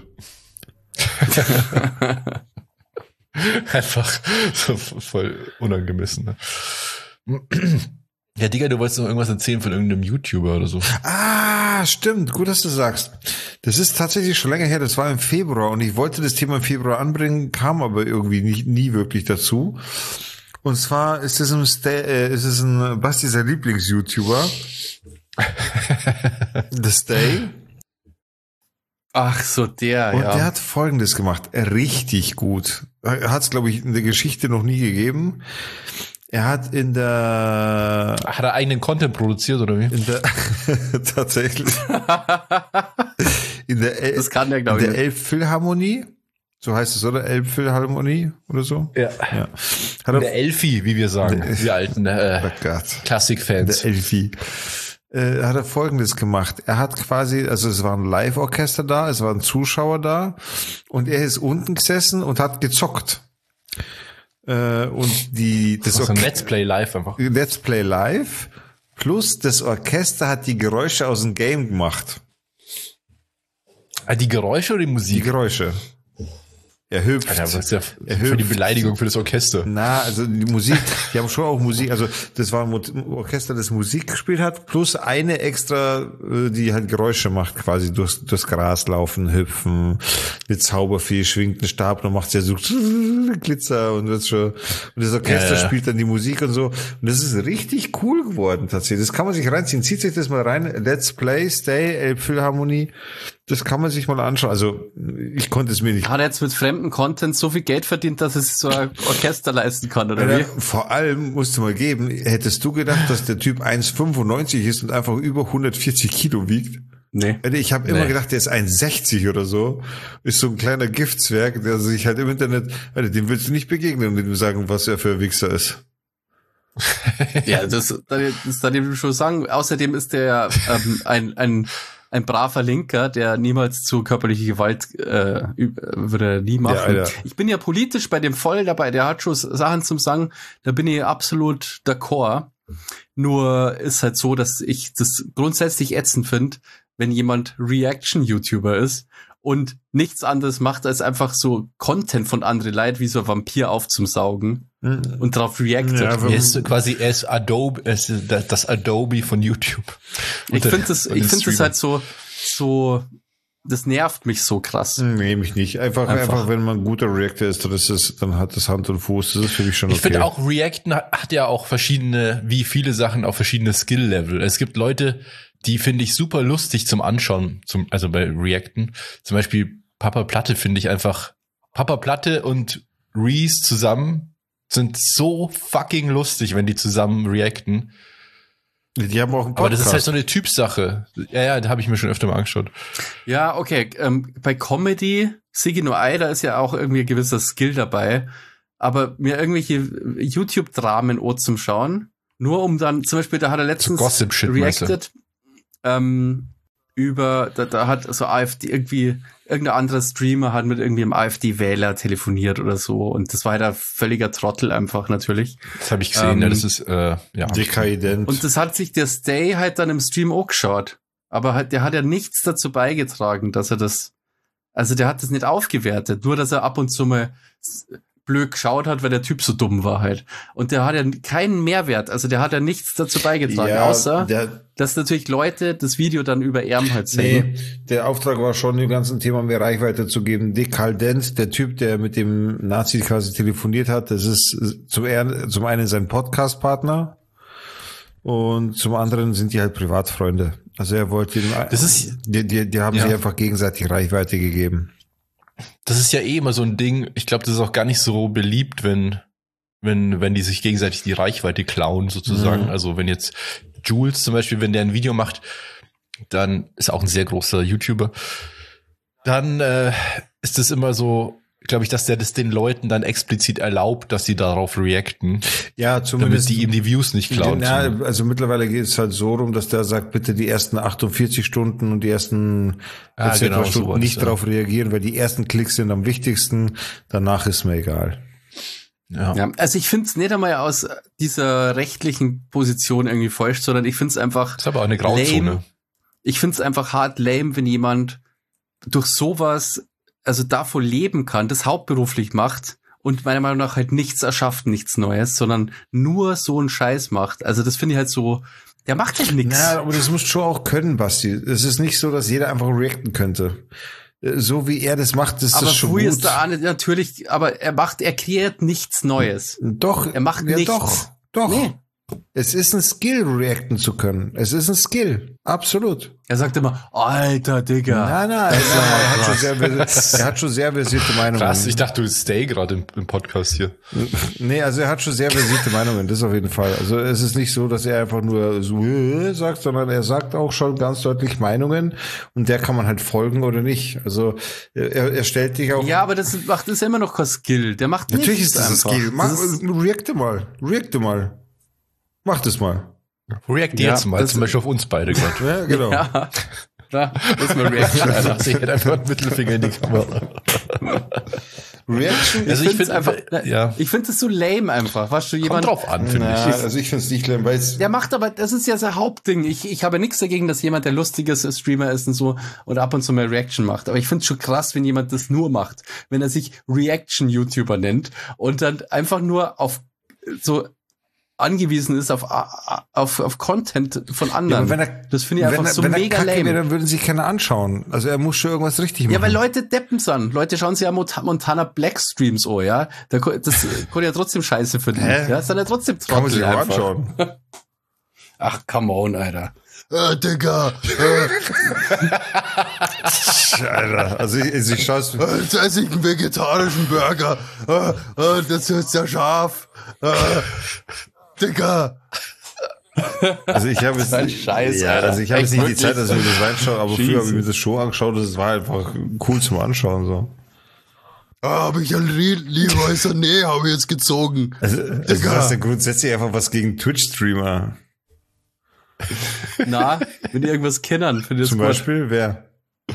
Einfach so voll unangemessen. Ne? Ja, Digga, du wolltest noch irgendwas erzählen von irgendeinem YouTuber oder so. Ah, stimmt. Gut, dass du sagst. Das ist tatsächlich schon länger her. Das war im Februar und ich wollte das Thema im Februar anbringen, kam aber irgendwie nicht, nie wirklich dazu. Und zwar ist es ein, Stay, äh, ist es ein Basti, sein Lieblings-YouTuber. The Stay. Ach so, der, Und ja. der hat Folgendes gemacht. Richtig gut. Er hat es, glaube ich, in der Geschichte noch nie gegeben. Er hat in der Hat er eigenen Content produziert oder wie? in der tatsächlich in der El Das kann der, in glaube ich, der nicht. Elbphilharmonie, so heißt es, oder? Elbphilharmonie oder so? Ja. Ja. Hat er, Der Elfi, wie wir sagen, Der- wir alten äh, oh Gott. Klassikfans. Der Elfi. Äh, hat er Folgendes gemacht. Er hat quasi, also es war ein Live-Orchester da, es waren Zuschauer da und er ist unten gesessen und hat gezockt. Äh, und die, das, Das ist ein Orche- Let's Play live einfach. Let's Play Live plus das Orchester hat die Geräusche aus dem Game gemacht. Ah, die Geräusche oder die Die Musik? Geräusche. Er hüpft. Alter, was ist ja Er für die hüpft. Beleidigung für das Orchester. Na, also die Musik, die haben schon auch Musik, also das war ein Mo- Orchester, das Musik gespielt hat, plus eine extra, äh, die halt Geräusche macht, quasi durchs, durchs Gras laufen, hüpfen, mit Zauberfee schwingt einen Stab, dann macht sie ja so Glitzer und das schon, und das Orchester Ja, ja. spielt dann die Musik und so, und das ist richtig cool geworden tatsächlich, das kann man sich reinziehen, zieht sich das mal rein, Let's Play, Stay, Elbphilharmonie, das kann man sich mal anschauen, also ich konnte es mir nicht Hat er jetzt mit fremden Content so viel Geld verdient, dass es so ein Orchester leisten kann, oder Ja, wie? vor allem musst du mal geben, hättest du gedacht, dass der Typ eins Komma fünfundneunzig ist und einfach über hundertvierzig Kilo wiegt? Nee. Alter, ich habe immer Nee. gedacht, der ist eins Komma sechzig oder so. Ist so ein kleiner Giftswerk, der sich halt im Internet, Alter, dem willst du nicht begegnen und ihm sagen, was er für ein Wichser ist. Ja, das, das darf ich schon sagen. Außerdem ist der ähm, ein, ein, ein braver Linker, der niemals zu körperlicher Gewalt äh, üb- würde er nie machen. Ja, Alter. Ich bin ja politisch bei dem voll dabei. Der hat schon Sachen zum Sagen, da bin ich absolut d'accord. Nur ist halt so, dass ich das grundsätzlich ätzend finde, wenn jemand Reaction-YouTuber ist und nichts anderes macht, als einfach so Content von anderen Leuten wie so ein Vampir aufzusaugen und darauf reactet. Ja, aber- Er ist so quasi, er ist Adobe, er ist das Adobe von YouTube. Ich Unter- finde das, unter ich den finde das Streamern. halt so, so, das nervt mich so krass. Nee, mich nicht. Einfach, einfach, Einfach. wenn man ein guter Reactor ist, dann ist es, dann hat das Hand und Fuß. Das ist für mich schon okay. Ich finde auch, Reacten hat, hat ja auch verschiedene, wie viele Sachen, auch verschiedene Skill-Level. Es gibt Leute, die finde ich super lustig zum Anschauen, zum, also bei Reacten. Zum Beispiel Papa Platte finde ich einfach, Papa Platte und Reese zusammen sind so fucking lustig, wenn die zusammen reacten. Die haben auch einen Podcast. Aber das ist halt so eine Typsache. Ja, ja, da habe ich mir schon öfter mal angeschaut. Ja, okay, ähm, bei Comedy, Sigi no Ai, da ist ja auch irgendwie ein gewisser Skill dabei. Aber mir irgendwelche YouTube-Dramen zum Schauen, nur um dann, zum Beispiel, da hat er letztens Gossip-Shit, meinst du? reacted, ähm, über, da, da hat so AfD irgendwie, irgendein anderer Streamer hat mit irgendwie einem AfD-Wähler telefoniert oder so und das war halt ein völliger Trottel einfach natürlich. Das habe ich gesehen, Ähm, ja, das ist, äh, ja. Dekadent. Und das hat sich der Stay halt dann im Stream auch geschaut. Aber halt, der hat ja nichts dazu beigetragen, dass er das, also der hat das nicht aufgewertet, nur dass er ab und zu mal blöd geschaut hat, weil der Typ so dumm war halt. Und der hat ja keinen Mehrwert, also der hat ja nichts dazu beigetragen, Ja, außer, der- dass natürlich Leute das Video dann über Erben halt sehen. Nee, der Auftrag war schon, dem ganzen Thema mehr Reichweite zu geben. Dekadent, der Typ, der mit dem Nazi quasi telefoniert hat, das ist zum, er- zum einen sein Podcast-Partner und zum anderen sind die halt Privatfreunde. Also er wollte ihm, Das ist- die, die, die haben Ja. sich einfach gegenseitig Reichweite gegeben. Das ist ja eh immer so ein Ding. Ich glaube, das ist auch gar nicht so beliebt, wenn, wenn, wenn die sich gegenseitig die Reichweite klauen, sozusagen. Mhm. Also wenn jetzt Jules zum Beispiel, wenn der ein Video macht, dann ist auch ein sehr großer YouTuber, dann äh, ist es immer so, glaube ich, dass der das den Leuten dann explizit erlaubt, dass sie darauf reacten, Ja, damit zumindest. die ihm die Views nicht klauen. Ja, also mittlerweile geht es halt so rum, dass der sagt, bitte die ersten achtundvierzig Stunden und die ersten Ah, et cetera genau, Stunden sowas, nicht ja. darauf reagieren, weil die ersten Klicks sind am wichtigsten, danach ist mir egal. ja. Ja, also ich finde es nicht einmal aus dieser rechtlichen Position irgendwie falsch, sondern ich finde es einfach Das ist aber auch eine Grauzone. lame. Ich finde es einfach hart lame, wenn jemand durch sowas, also davon leben kann, das hauptberuflich macht und meiner Meinung nach halt nichts erschafft, nichts Neues, sondern nur so einen Scheiß macht. Also das finde ich halt so, der macht halt nichts. Na, aber das musst du schon auch können, Basti. Es ist nicht so, dass jeder einfach reacten könnte. So wie er das macht, ist Aber das schon früher gut. ist der Arne natürlich, aber er macht, er kreiert nichts Neues. Doch. Er macht ja, nichts. Doch, doch. Nee. Es ist ein Skill, reacten zu können. Es ist ein Skill. Absolut. Er sagt immer, alter Digga. Nein, nein, nein, er, hat schon sehr, versi- er hat schon sehr versierte Meinungen. Krass, ich dachte, du stay gerade im, im Podcast hier. Nee, also er hat schon sehr versierte Meinungen, das auf jeden Fall. Also es ist nicht so, dass er einfach nur so äh, sagt, sondern er sagt auch schon ganz deutlich Meinungen und der kann man halt folgen oder nicht. Also er, er stellt dich auch... Ja, aber das macht ist ja immer noch kein Skill. Der macht natürlich nichts ist das ein einfach. Skill. Mach, Das ist, reacte mal, reacte mal. Mach das mal. React Ja, jetzt mal, das- zum Beispiel auf uns beide gerade. Ja, genau. ja, da ist mal Reaction, Alter. Also ich hätte einfach einen Mittelfinger in die Kamera. Reaction Also Ich ich finde finde einfach, ja, ich finde das so lame einfach. Weißt du, kommt jemand, drauf an, finde Na, ich. also ich finde es nicht schlimm, weil es... der macht aber, das ist ja sein Hauptding. Ich, ich habe nichts dagegen, dass jemand, der lustiges Streamer ist und so und ab und zu mal Reaction macht. Aber ich finde es schon krass, wenn jemand das nur macht. Wenn er sich Reaction-YouTuber nennt und dann einfach nur auf so angewiesen ist auf, auf, auf Content von Ja, anderen. aber wenn er, das finde ich wenn einfach er, so wenn er mega kacke lame. wäre, dann würden sich keiner anschauen. Also er muss schon irgendwas richtig machen. Ja, weil Leute deppen sind. Leute schauen sich ja Mont- Montana Black Streams an, ja. Da, ko- das kann ja trotzdem scheiße verdienen. Hä? Ja, ist dann ja trotzdem kann man sich Trottel auch einfach. anschauen. Ach, come on, Alter. Äh, Digga. Alter, also ich, also ich schaue es... Jetzt esse ich einen vegetarischen Burger. Äh, äh, das ist ja scharf. Äh, Digga. Also ich habe jetzt, ein Scheiß, ja, Alter. also ich habe jetzt Echt nicht die Zeit, dass ich mir das reinschaue, aber früher habe ich Jesus. mir das Show angeschaut, das war einfach cool zum Anschauen, so. Ah, habe ich einen Rie- Leroy Sané habe ich jetzt gezogen. Also, also du Digga. hast ja grundsätzlich einfach was gegen Twitch-Streamer. Na, wenn die irgendwas kennen, finde ich das Zum gut. Beispiel, wer?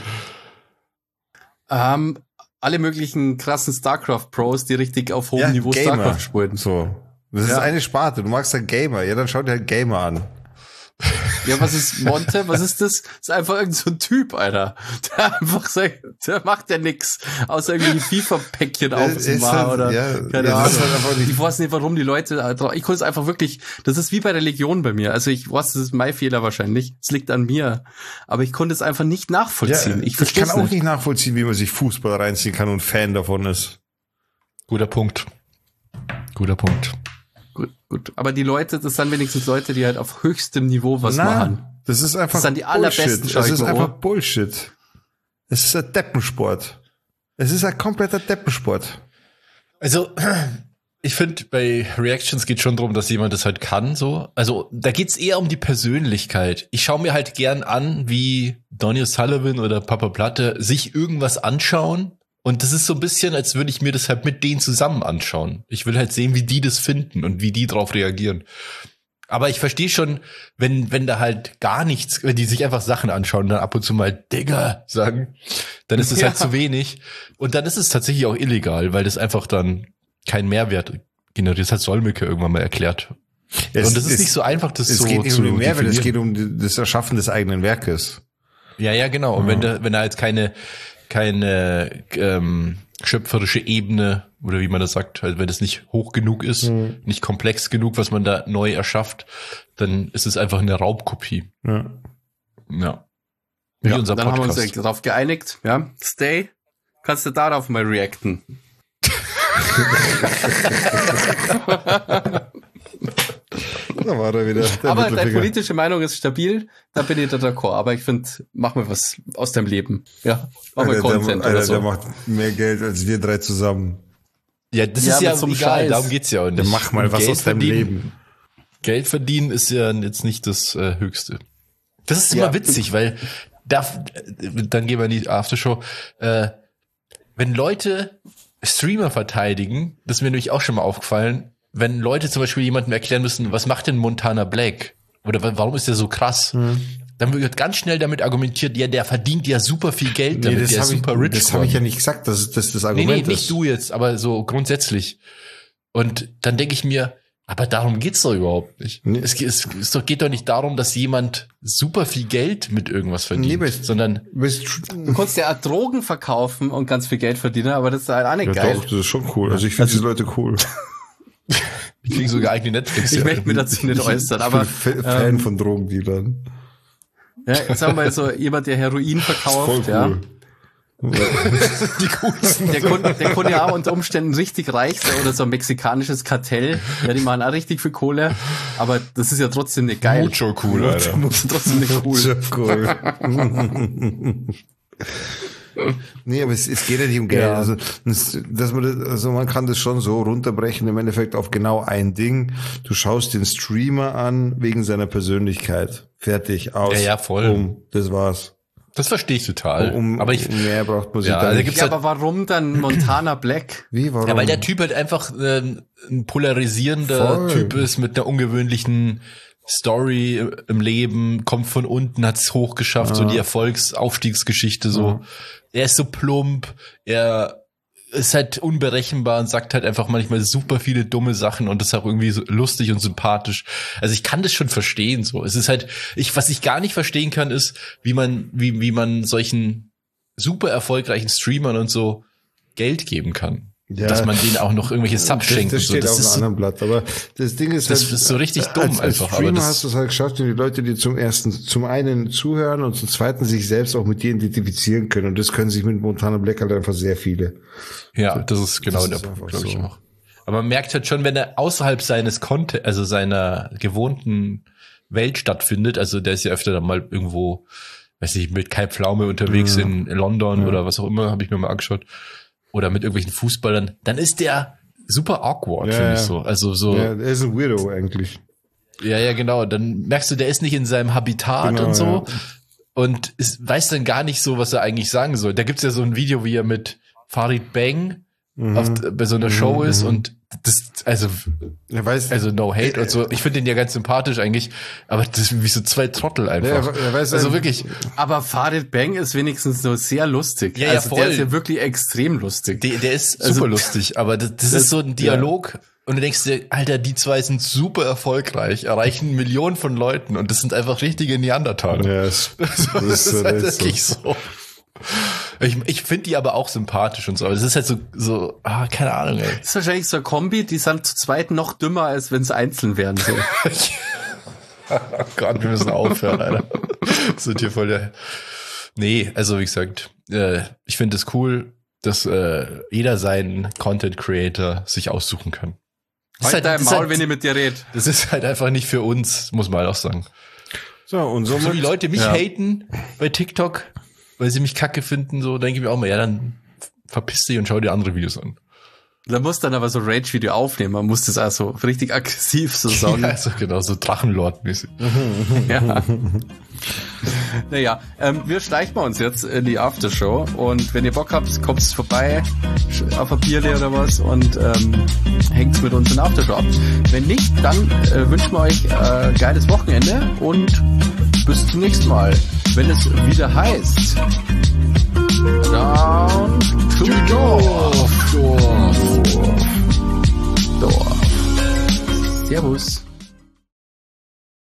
Ähm, alle möglichen krassen StarCraft-Pros, die richtig auf hohem Niveau StarCraft spielen. So. Das Ja. ist eine Sparte, du magst halt Gamer, ja, dann schau dir halt Gamer an. Ja, was ist Monte? Was ist das? Das ist einfach irgend so ein Typ, Alter. Der einfach sagt, der macht ja nix, außer irgendwie FIFA-Päckchen aufzumachen halt- oder ja, keine ja, Ahnung. das ist halt einfach nicht- Ich weiß nicht, warum die Leute, Alter, ich konnte es einfach wirklich, das ist wie bei der Legion bei mir. Also ich weiß, das ist mein Fehler wahrscheinlich. Es liegt an mir. Aber ich konnte es einfach nicht nachvollziehen. ich ich verstehe kann es auch nicht. nicht nachvollziehen, wie man sich Fußball reinziehen kann und Fan davon ist. Guter Punkt. Guter Punkt. Gut, gut. Aber die Leute, das sind wenigstens Leute, die halt auf höchstem Niveau was machen. das ist einfach Das sind die allerbesten, Bullshit. schau Das ich ist mal einfach an. Bullshit. Es ist ein Deppensport. Es ist ein kompletter Deppensport. Also, ich finde, bei Reactions geht schon darum, dass jemand das halt kann, so. Also, da geht's eher um die Persönlichkeit. Ich schaue mir halt gern an, wie Donny O'Sullivan oder Papa Platte sich irgendwas anschauen. Und das ist so ein bisschen, als würde ich mir das halt mit denen zusammen anschauen. Ich will halt sehen, wie die das finden und wie die drauf reagieren. Aber ich verstehe schon, wenn, wenn da halt gar nichts, wenn die sich einfach Sachen anschauen und dann ab und zu mal Digga sagen, dann ist es Ja. halt zu wenig. Und dann ist es tatsächlich auch illegal, weil das einfach dann keinen Mehrwert generiert. Das hat Solmecke irgendwann mal erklärt. Es, und das ist es, nicht so einfach, das es so geht nicht zu um den Mehrwert, es definieren. geht um das Erschaffen des eigenen Werkes. Ja, ja, genau. Und Ja. wenn da, wenn da jetzt keine, keine ähm, schöpferische Ebene oder wie man das sagt, also wenn das nicht hoch genug ist, Mhm. nicht komplex genug, was man da neu erschafft, dann ist es einfach eine Raubkopie. Ja. Ja. Wie Ja, unser dann haben wir uns Podcast. darauf geeinigt. Ja, Stay. Kannst du darauf mal reacten? Da war er wieder. Der Aber deine Mittelfinger. politische Meinung ist stabil, da bin ich da d'accord. Aber ich finde, mach mal was aus deinem Leben. Ja, mach mal Alter, Content der, oder Alter, so. der macht mehr Geld als wir drei zusammen. Ja, das Ja, ist ja mit so einem egal, Scheiß. darum geht's ja auch nicht. Dann mach mal Und was Geld aus deinem verdienen- Leben. Geld verdienen ist ja jetzt nicht das äh, Höchste. Das ist immer Ja. witzig, weil da, dann gehen wir in die Aftershow. Äh, wenn Leute Streamer verteidigen, das ist mir nämlich auch schon mal aufgefallen, wenn Leute zum Beispiel jemandem erklären müssen, was macht denn Montana Black? Oder wa- warum ist der so krass? Hm. Dann wird ganz schnell damit argumentiert, ja, der verdient ja super viel Geld damit, der ist hab ich, super rich. das habe ich ja geworden. nicht gesagt, dass das das Nee, Argument nee, ist. nicht du jetzt, aber so grundsätzlich. Und dann denke ich mir, aber darum geht's doch überhaupt nicht. Nee. Es, geht- es, es doch- geht doch nicht darum, dass jemand super viel Geld mit irgendwas verdient, Nee, aber- sondern Bist, Du kannst ja auch Drogen verkaufen und ganz viel Geld verdienen, aber das ist halt auch nicht ja, geil. doch, das ist schon cool. Also ich finde diese Leute cool. die kriegen sogar eigene Netflix. Ich möchte mir dazu nicht äußern, aber ich bin Fan ähm, von Drogendealern. ja, sagen wir mal so, jemand, der Heroin verkauft, Voll ja, cool. die coolsten. der kann, der kann ja auch unter Umständen richtig reich sein oder so ein mexikanisches Kartell, ja, die machen auch richtig viel Kohle, aber das ist ja trotzdem nicht geil. Mucho cool, Alter. Das ist trotzdem nicht cool. So cool. Nee, aber es, es geht ja nicht um Geld. Ja. Also, das, dass man das, also man kann das schon so runterbrechen, im Endeffekt auf genau ein Ding. Du schaust den Streamer an wegen seiner Persönlichkeit. Fertig, aus. Ja, ja, voll. Um, das war's. Das verstehe ich total. Um, aber ich, um mehr braucht man sich Ja, da also nicht. gibt's Ja, halt- aber warum dann Montana Black? Wie, warum? ja, weil der Typ halt einfach äh, ein polarisierender Voll. Typ ist mit einer ungewöhnlichen Story im Leben, kommt von unten, hat es hochgeschafft, so die Erfolgsaufstiegsgeschichte so. Er ist so plump, er ist halt unberechenbar und sagt halt einfach manchmal super viele dumme Sachen und das ist auch irgendwie so lustig und sympathisch. Also ich kann das schon verstehen so. Es ist halt, ich was ich gar nicht verstehen kann, ist, wie man wie wie man solchen super erfolgreichen Streamern und so Geld geben kann. Ja. Dass man denen auch noch irgendwelche Subs schenkt. Das, das und so. steht Das auf ist einem so, anderen Blatt. Aber das Ding ist, Das ist so richtig dumm als, als einfach, aber Streamer das- hast du es halt geschafft, wenn die Leute, die zum ersten, zum einen zuhören und zum zweiten sich selbst auch mit dir identifizieren können. Und das können sich mit Montana Black halt einfach sehr viele. ja, das ist genau das der ist Punkt, einfach glaube ich so. auch. Aber man merkt halt schon, wenn er außerhalb seines Content, also seiner gewohnten Welt stattfindet, also der ist ja öfter dann mal irgendwo, weiß nicht, mit Kai Pflaume unterwegs Ja. in London Ja. oder was auch immer, habe ich mir mal angeschaut. Oder mit irgendwelchen Fußballern, dann ist der super awkward, Ja, finde ich ja. so. Also so, Ja, ja. er ist ein Weirdo eigentlich. ja, genau. Dann merkst du, der ist nicht in seinem Habitat Genau, und so. ja. Und ist, weiß dann gar nicht so, was er eigentlich sagen soll. Da gibt's ja so ein Video, wie er mit Farid Bang Mhm. auf, bei so einer Show Mhm, ist mhm. und das, also, Er weiß, also no hate und so. Ich finde den ja ganz sympathisch eigentlich, aber das sind wie so zwei Trottel ja, einfach. er, er weiß Also ein- wirklich, Aber Farid Bang ist wenigstens so sehr lustig. Ja, ja, also voll. der ist ja wirklich extrem lustig. der, der ist Also- super lustig, aber das, das Das- ist so ein Dialog und du denkst dir, Alter, die zwei sind super erfolgreich, erreichen Millionen von Leuten und das sind einfach richtige Neandertaler. Ja, es, Also, das das ist, ist halt das ist wirklich so. Ich, ich finde die aber auch sympathisch und so, aber das ist halt so, so, ah, keine Ahnung, ey. Das ist wahrscheinlich so eine Kombi, die sind zu zweit noch dümmer, als wenn sie einzeln wären. So. Oh Gott, wir müssen aufhören, Alter. Wir sind hier voll der. Nee, also wie gesagt, äh, ich finde es cool, dass äh, jeder seinen Content Creator sich aussuchen kann. Das ist, Halt halt, dein das, ist Maul, halt, wenn ich mit dir rede. das ist halt einfach nicht für uns, muss man halt auch sagen. so, und somit, So wie Leute mich Ja. haten bei TikTok, weil sie mich kacke finden, so denke ich mir auch mal, ja, dann verpiss dich und schau dir andere Videos an. Da muss dann aber so Rage-Video aufnehmen. Man muss das auch so richtig aggressiv so sagen. Ja, also genau, so Drachenlord-mäßig. Ja. Naja, ähm, wir schleichen uns jetzt in die Aftershow und wenn ihr Bock habt, kommt vorbei auf ein Bierle oder was und ähm, hängt mit uns in der Aftershow ab. Wenn nicht, dann äh, wünschen wir euch äh, geiles Wochenende und bis zum nächsten Mal, wenn es wieder heißt Down to Dorf. Dorf. Dorf. Servus.